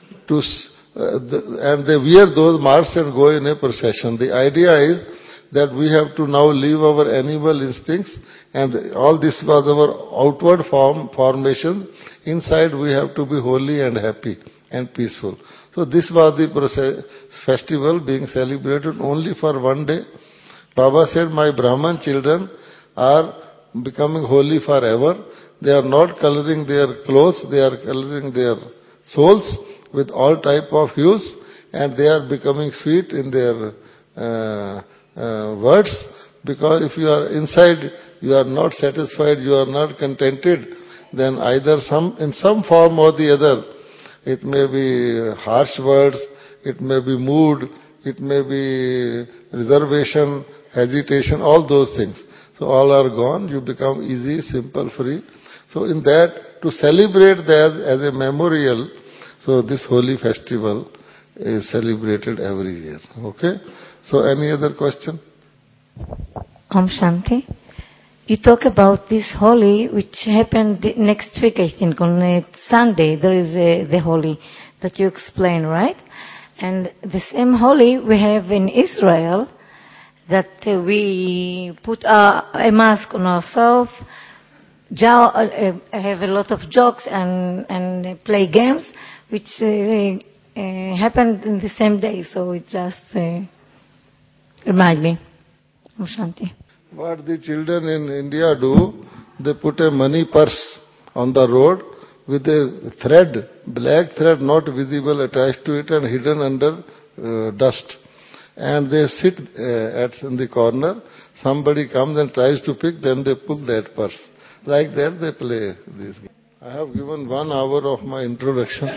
and they wear those masks and go in a procession. The idea is that we have to now leave our animal instincts, and all this was our outward formation. Inside we have to be holy and happy and peaceful. So this was the festival being celebrated only for one day. Baba said, my Brahman children are becoming holy forever. They are not coloring their clothes, they are coloring their souls with all type of hues, and they are becoming sweet in their words, because if you are inside, you are not satisfied, you are not contented, then either in some form or the other, it may be harsh words, it may be mood, it may be reservation, hesitation, all those things. So all are gone, you become easy, simple, free. So in that, to celebrate that as a memorial, so this holy festival is celebrated every year. Okay? So any other question? Om Shanti. You talk about this Holi, which happened next week, I think, on Sunday. There is the Holi that you explain, right? And the same Holi we have in Israel, that we put a mask on ourselves, have a lot of jokes and play games, which happened in the same day. So it just remind me. Om Shanti. What the children in India do, they put a money purse on the road with a thread, black thread not visible attached to it and hidden under dust. And they sit in the corner. Somebody comes and tries to pick, then they pull that purse. Like that they play this game. I have given 1 hour of my introduction.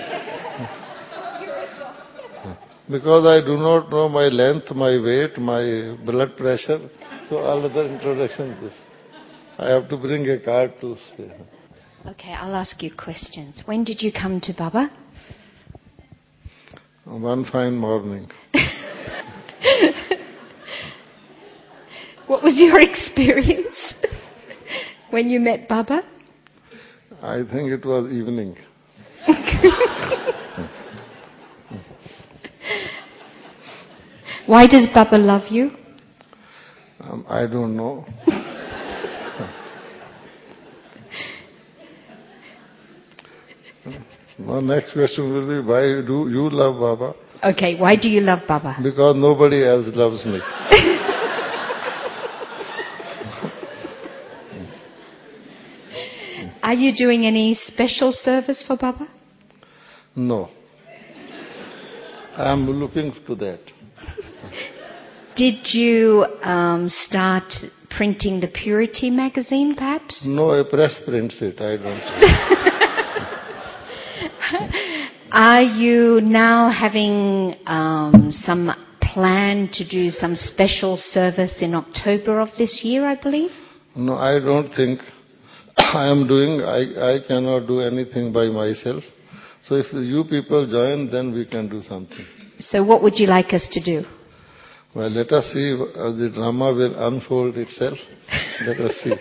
Because I do not know my length, my weight, my blood pressure. So all other introductions, I have to bring a card to say. Okay, I'll ask you questions. When did you come to Baba? One fine morning. What was your experience when you met Baba? I think it was evening. Why does Baba love you? I don't know. My next question will be, why do you love Baba? Okay, why do you love Baba? Because nobody else loves me. Are you doing any special service for Baba? No. I am looking to that. Did you start printing the Purity magazine, perhaps? No, a press prints it. I don't. Are you now having some plan to do some special service in October of this year, I believe? No, I don't think I am doing. I cannot do anything by myself. So if you people join, then we can do something. So what would you like us to do? Well, let us see. The drama will unfold itself. Let us see.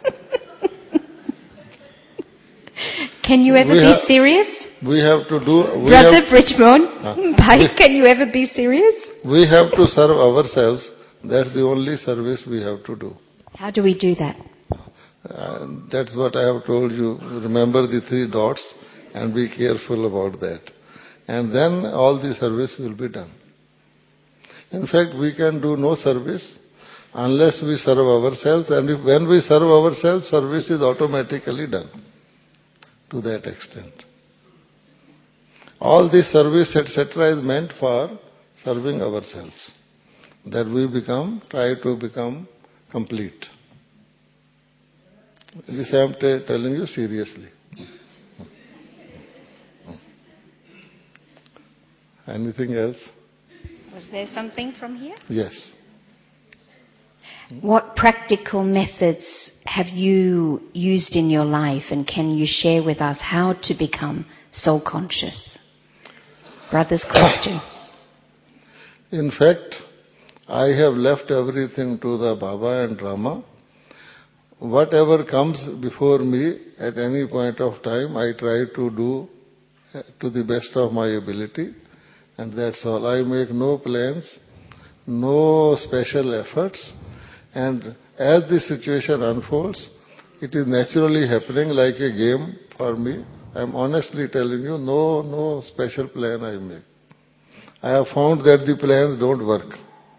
Can you ever be serious? We have to do... Brother Brijmon, can you ever be serious? We have to serve ourselves. That's the only service we have to do. How do we do that? That's what I have told you. Remember the 3 dots and be careful about that. And then all the service will be done. In fact, we can do no service unless we serve ourselves. And when we serve ourselves, service is automatically done to that extent. All this service, etc., is meant for serving ourselves. That we try to become complete. This I am telling you seriously. Anything else? Was there something from here? Yes. What practical methods have you used in your life, and can you share with us how to become soul conscious? Brother's question. In fact, I have left everything to the Baba and Rama. Whatever comes before me at any point of time, I try to do to the best of my ability. And that's all. I make no plans, no special efforts. And as the situation unfolds, it is naturally happening like a game for me. I am honestly telling you, no special plan I make. I have found that the plans don't work.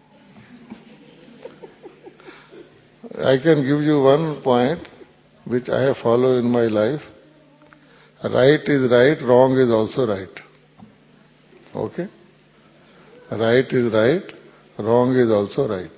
I can give you one point which I have followed in my life. Right is right, wrong is also right. Okay? Right is right, wrong is also right.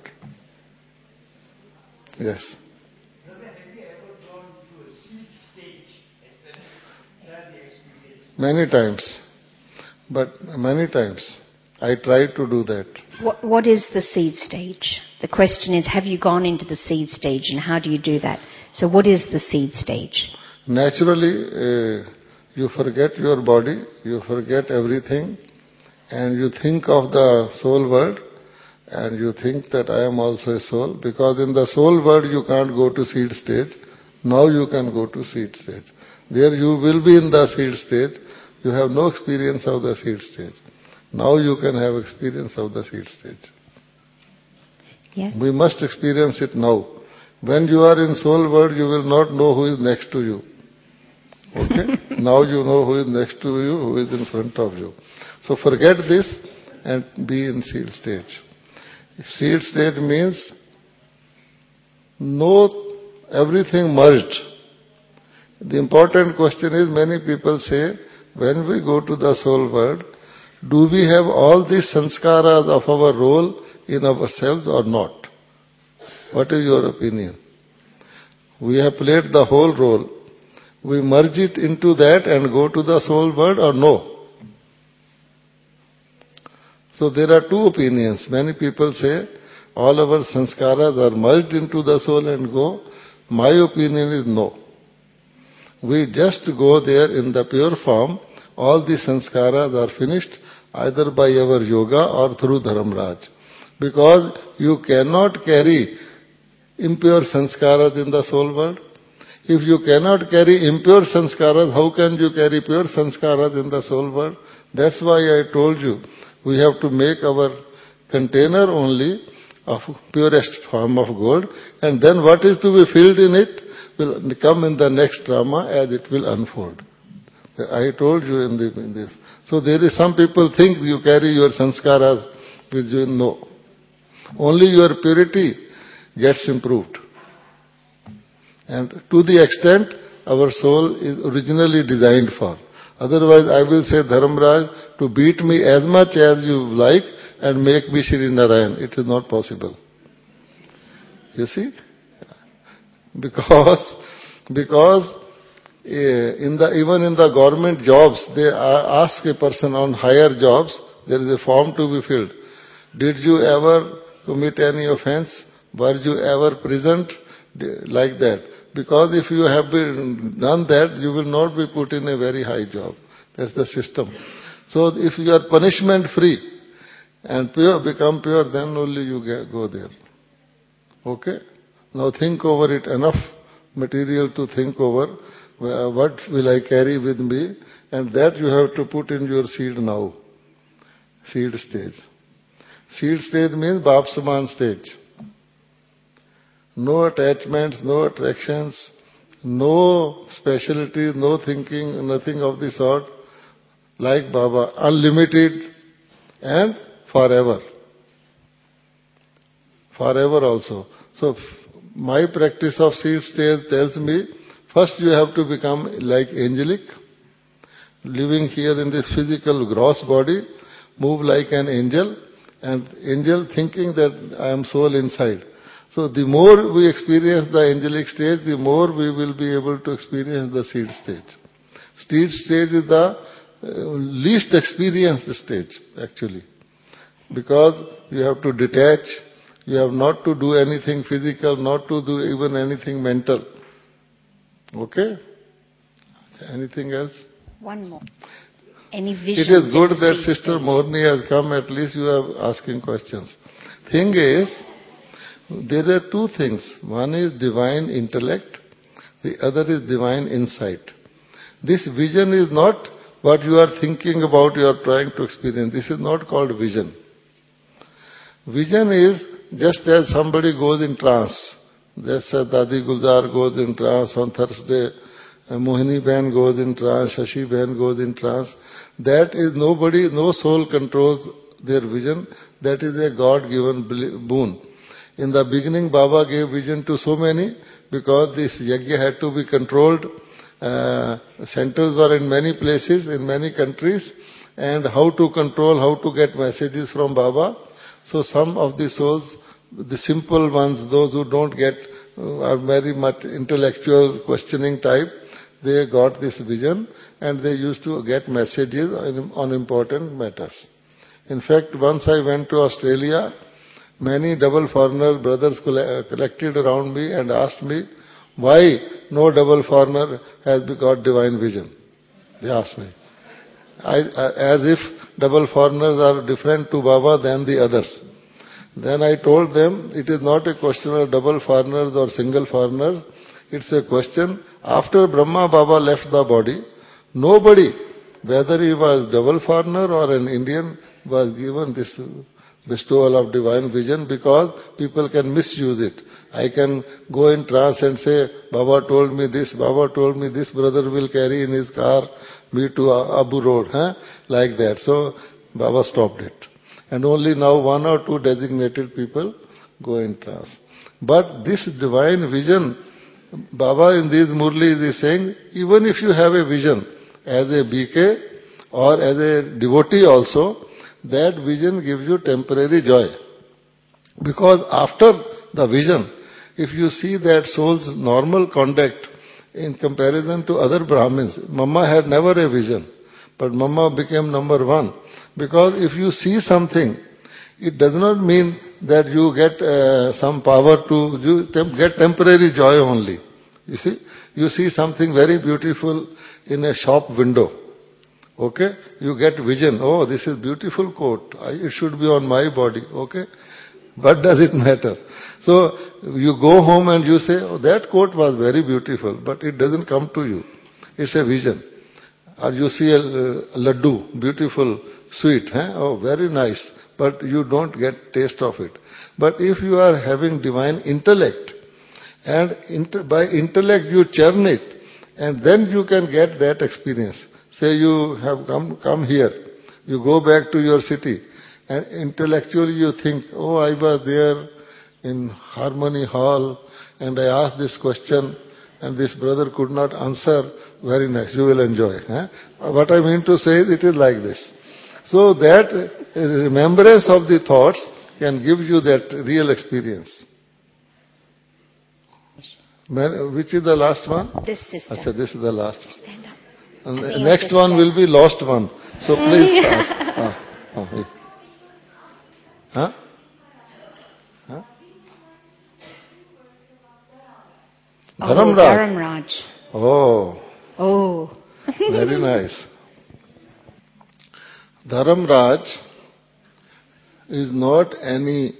Yes. Have you ever gone through a seed stage and then had the experience? Many times. But many times. I try to do that. What is the seed stage? The question is, have you gone into the seed stage, and how do you do that? So what is the seed stage? Naturally, you forget your body, you forget everything, and you think of the soul world, and you think that I am also a soul, because in the soul world you can't go to seed stage. Now you can go to seed stage. There you will be in the seed stage. You have no experience of the seed stage. Now you can have experience of the seed stage. Yeah. We must experience it now. When you are in soul world, you will not know who is next to you. Okay? Now you know who is next to you, who is in front of you. So forget this and be in seed stage. Seed stage means know everything merged. The important question is, many people say, when we go to the soul world, do we have all these sanskaras of our role in ourselves or not? What is your opinion? We have played the whole role. We merge it into that and go to the soul world or no? So there are two opinions. Many people say all our sanskaras are merged into the soul and go. My opinion is no. We just go there in the pure form. All the sanskaras are finished either by our yoga or through Dharamraj. Because you cannot carry impure sanskaras in the soul world. If you cannot carry impure sanskaras, how can you carry pure sanskaras in the soul world? That's why I told you, we have to make our container only of purest form of gold, and then what is to be filled in it will come in the next drama as it will unfold. I told you in this. So there is some people think you carry your sanskaras with you. No. Only your purity gets improved. And to the extent our soul is originally designed for. Otherwise I will say, Dharamraj, to beat me as much as you like and make me Shri Narayan. It is not possible. You see? Because even in the government jobs, they ask a person on higher jobs, there is a form to be filled. Did you ever commit any offense? Were you ever present? Like that. Because if you have done that, you will not be put in a very high job. That's the system. So if you are punishment free and pure, become pure, then only you go there. Okay? Now think over it, enough material to think over. What will I carry with me? And that you have to put in your seed now. Seed stage. Seed stage means Bapsaman stage. No attachments, no attractions, no speciality, no thinking, nothing of the sort. Like Baba, unlimited and forever. Forever also. So my practice of seed stage tells me, first you have to become like angelic, living here in this physical gross body, move like an angel, and angel thinking that I am soul inside. So the more we experience the angelic stage, the more we will be able to experience the seed stage. Seed stage is the least experienced stage, actually. Because you have to detach, you have not to do anything physical, not to do even anything mental. Okay? Anything else? One more. Any visions? It is good that seed Sister stage? Morni has come, at least you are asking questions. Thing is, there are two things. One is divine intellect, the other is divine insight. This vision is not what you are thinking about, you are trying to experience. This is not called vision. Vision is just as somebody goes in trance. Just as Dadi Gulzar goes in trance on Thursday, Mohini Ben goes in trance, Shashi Ben goes in trance. That is nobody, no soul controls their vision. That is a God-given boon. In the beginning, Baba gave vision to so many because this yajna had to be controlled. Centers were in many places, in many countries, and how to control, how to get messages from Baba. So some of the souls, the simple ones, those who don't get, are very much intellectual questioning type, they got this vision and they used to get messages on important matters. In fact, once I went to Australia, many double foreigner brothers collected around me and asked me, why no double foreigner has got divine vision? They asked me. As if double foreigners are different to Baba than the others. Then I told them, it is not a question of double foreigners or single foreigners. It's a question, after Brahma Baba left the body, nobody, whether he was double foreigner or an Indian, was given this bestowal of divine vision, because people can misuse it. I can go in trance and say, Baba told me this, Baba told me this brother will carry in his car me to Abu Road, like that. So Baba stopped it. And only now 1 or 2 designated people go in trance. But this divine vision, Baba in these Murlis is saying, even if you have a vision as a BK or as a devotee also, that vision gives you temporary joy. Because after the vision, if you see that soul's normal conduct in comparison to other Brahmins, Mama had never a vision, but Mama became number 1. Because if you see something, it does not mean that you get some power to get temporary joy only. You see? You see something very beautiful in a shop window. Okay? You get vision. Oh, this is beautiful coat. It should be on my body. Okay? What does it matter? So, you go home and you say, oh, that coat was very beautiful, but it doesn't come to you. It's a vision. Or you see a laddu, beautiful, sweet. Oh, very nice. But you don't get taste of it. But if you are having divine intellect, and by intellect you churn it, and then you can get that experience. Say you have come here, you go back to your city, and intellectually you think, oh, I was there in Harmony Hall, and I asked this question, and this brother could not answer. Very nice, you will enjoy. What I mean to say is, it is like this. So that remembrance of the thoughts can give you that real experience. Which is the last one? This sister. Achha, this is the last. Stand up. And the next one will be lost one. So please ask. Huh? Huh? Dharamraj. Dharamraj. Oh. Oh. Very nice. Dharamraj is not any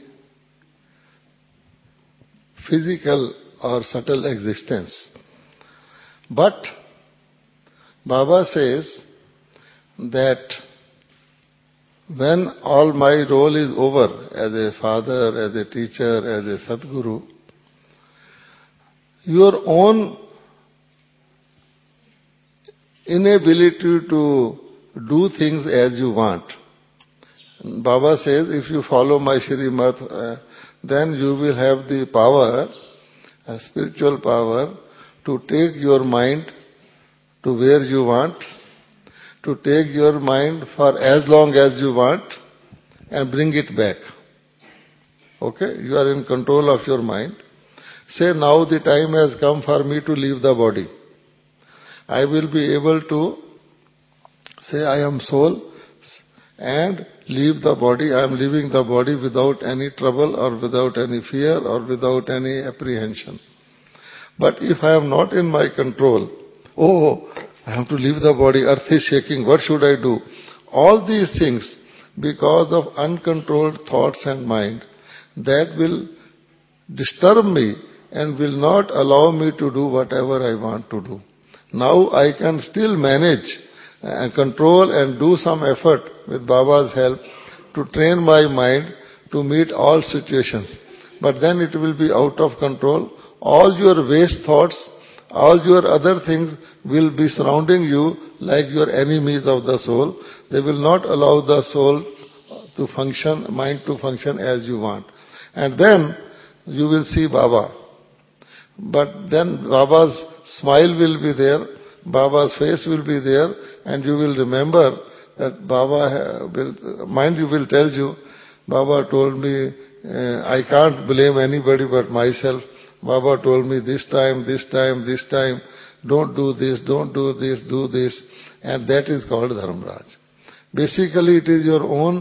physical or subtle existence. But Baba says that when all my role is over as a father, as a teacher, as a Sadguru, your own inability to do things as you want. Baba says, if you follow my Shrimad, then you will have the power, a spiritual power, to take your mind to where you want, to take your mind for as long as you want, and bring it back. Okay? You are in control of your mind. Say, now the time has come for me to leave the body. I will be able to say, I am soul, and leave the body. I am leaving the body without any trouble or without any fear or without any apprehension. But if I am not in my control, oh, I have to leave the body, earth is shaking, what should I do? All these things, because of uncontrolled thoughts and mind, that will disturb me and will not allow me to do whatever I want to do. Now I can still manage and control and do some effort with Baba's help to train my mind to meet all situations. But then it will be out of control. All your waste thoughts, all your other things will be surrounding you like your enemies of the soul. They will not allow the soul to function, mind to function as you want. And then you will see Baba. But then Baba's smile will be there, Baba's face will be there, and you will remember that Baba will, mind you will tell you, Baba told me, I can't blame anybody but myself. Baba told me this time, don't do this, do this. And that is called Dharamraj. Basically it is your own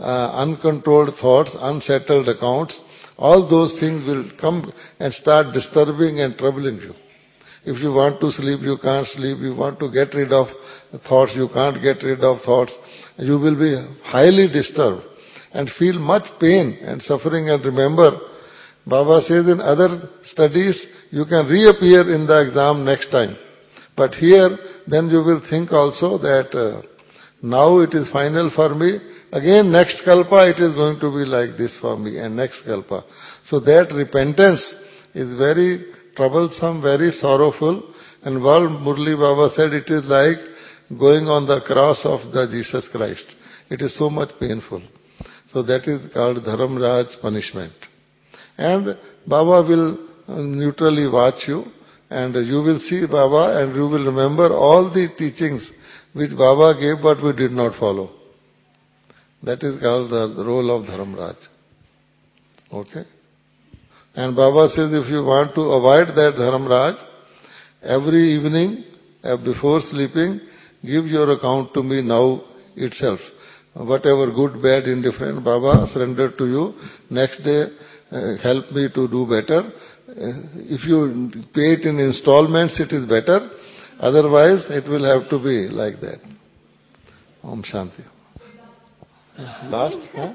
uncontrolled thoughts, unsettled accounts, all those things will come and start disturbing and troubling you. If you want to sleep, you can't sleep. You want to get rid of thoughts, you can't get rid of thoughts. You will be highly disturbed and feel much pain and suffering. And remember, Baba says in other studies, you can reappear in the exam next time. But here, then you will think also that now it is final for me. Again, next kalpa it is going to be like this for me, and next kalpa. So that repentance is very troublesome, very sorrowful. And while Murli Baba said it is like going on the cross of the Jesus Christ. It is so much painful. So that is called Dharamraj punishment. And Baba will neutrally watch you, and you will see Baba, and you will remember all the teachings which Baba gave but we did not follow. That is called the role of Dharamraj. Okay? And Baba says if you want to avoid that Dharamraj, every evening before sleeping, give your account to me now itself. Whatever good, bad, indifferent, Baba surrender to you. Next day, help me to do better. If you pay it in installments, it is better. Otherwise, it will have to be like that. Om Shanti. Last? Huh?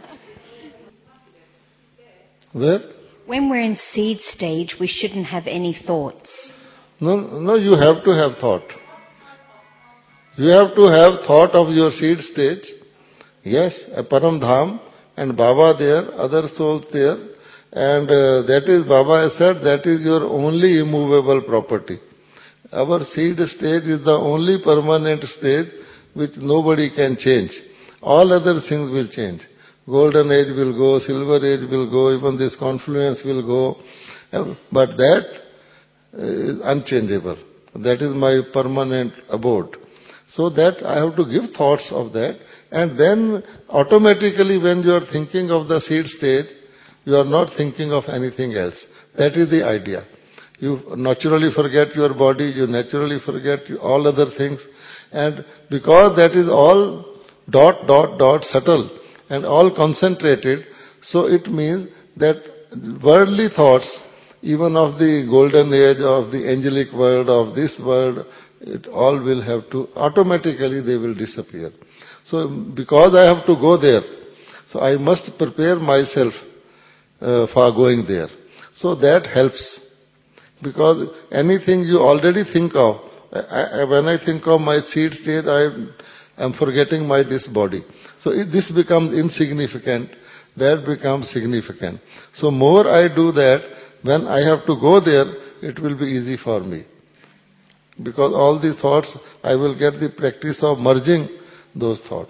Where? When we're in seed stage, we shouldn't have any thoughts. No, you have to have thought. You have to have thought of your seed stage. Yes, a Param Dham and Baba there, other souls there. And that is, Baba has said, that is your only immovable property. Our seed stage is the only permanent stage which nobody can change. All other things will change. Golden age will go, silver age will go, even this confluence will go. But that is unchangeable. That is my permanent abode. So that I have to give thoughts of that. And then automatically when you are thinking of the seed stage, you are not thinking of anything else. That is the idea. You naturally forget your body, you naturally forget all other things. And because that is all subtle and all concentrated, so it means that worldly thoughts, even of the golden age, of the angelic world, of this world, it all will have to, automatically they will disappear. So because I have to go there, so I must prepare myself for going there. So that helps. Because anything you already think of, when I think of my seed state, I am forgetting this body. So if this becomes insignificant, that becomes significant. So more I do that, when I have to go there, it will be easy for me. Because all these thoughts, I will get the practice of merging those thoughts.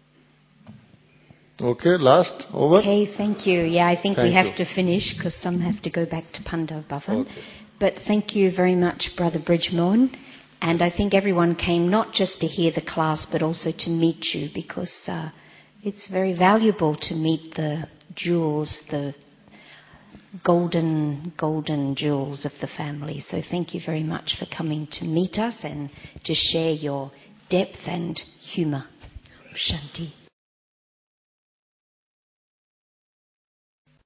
Okay, last, over? Okay, thank you. Yeah, I think we have you. to finish because some have to go back to Panda Bhavan. Okay. But thank you very much, Brother Bridgemohan. And I think everyone came not just to hear the class, but also to meet you, because it's very valuable to meet the jewels, the golden jewels of the family. So thank you very much for coming to meet us and to share your depth and humour. Shanti.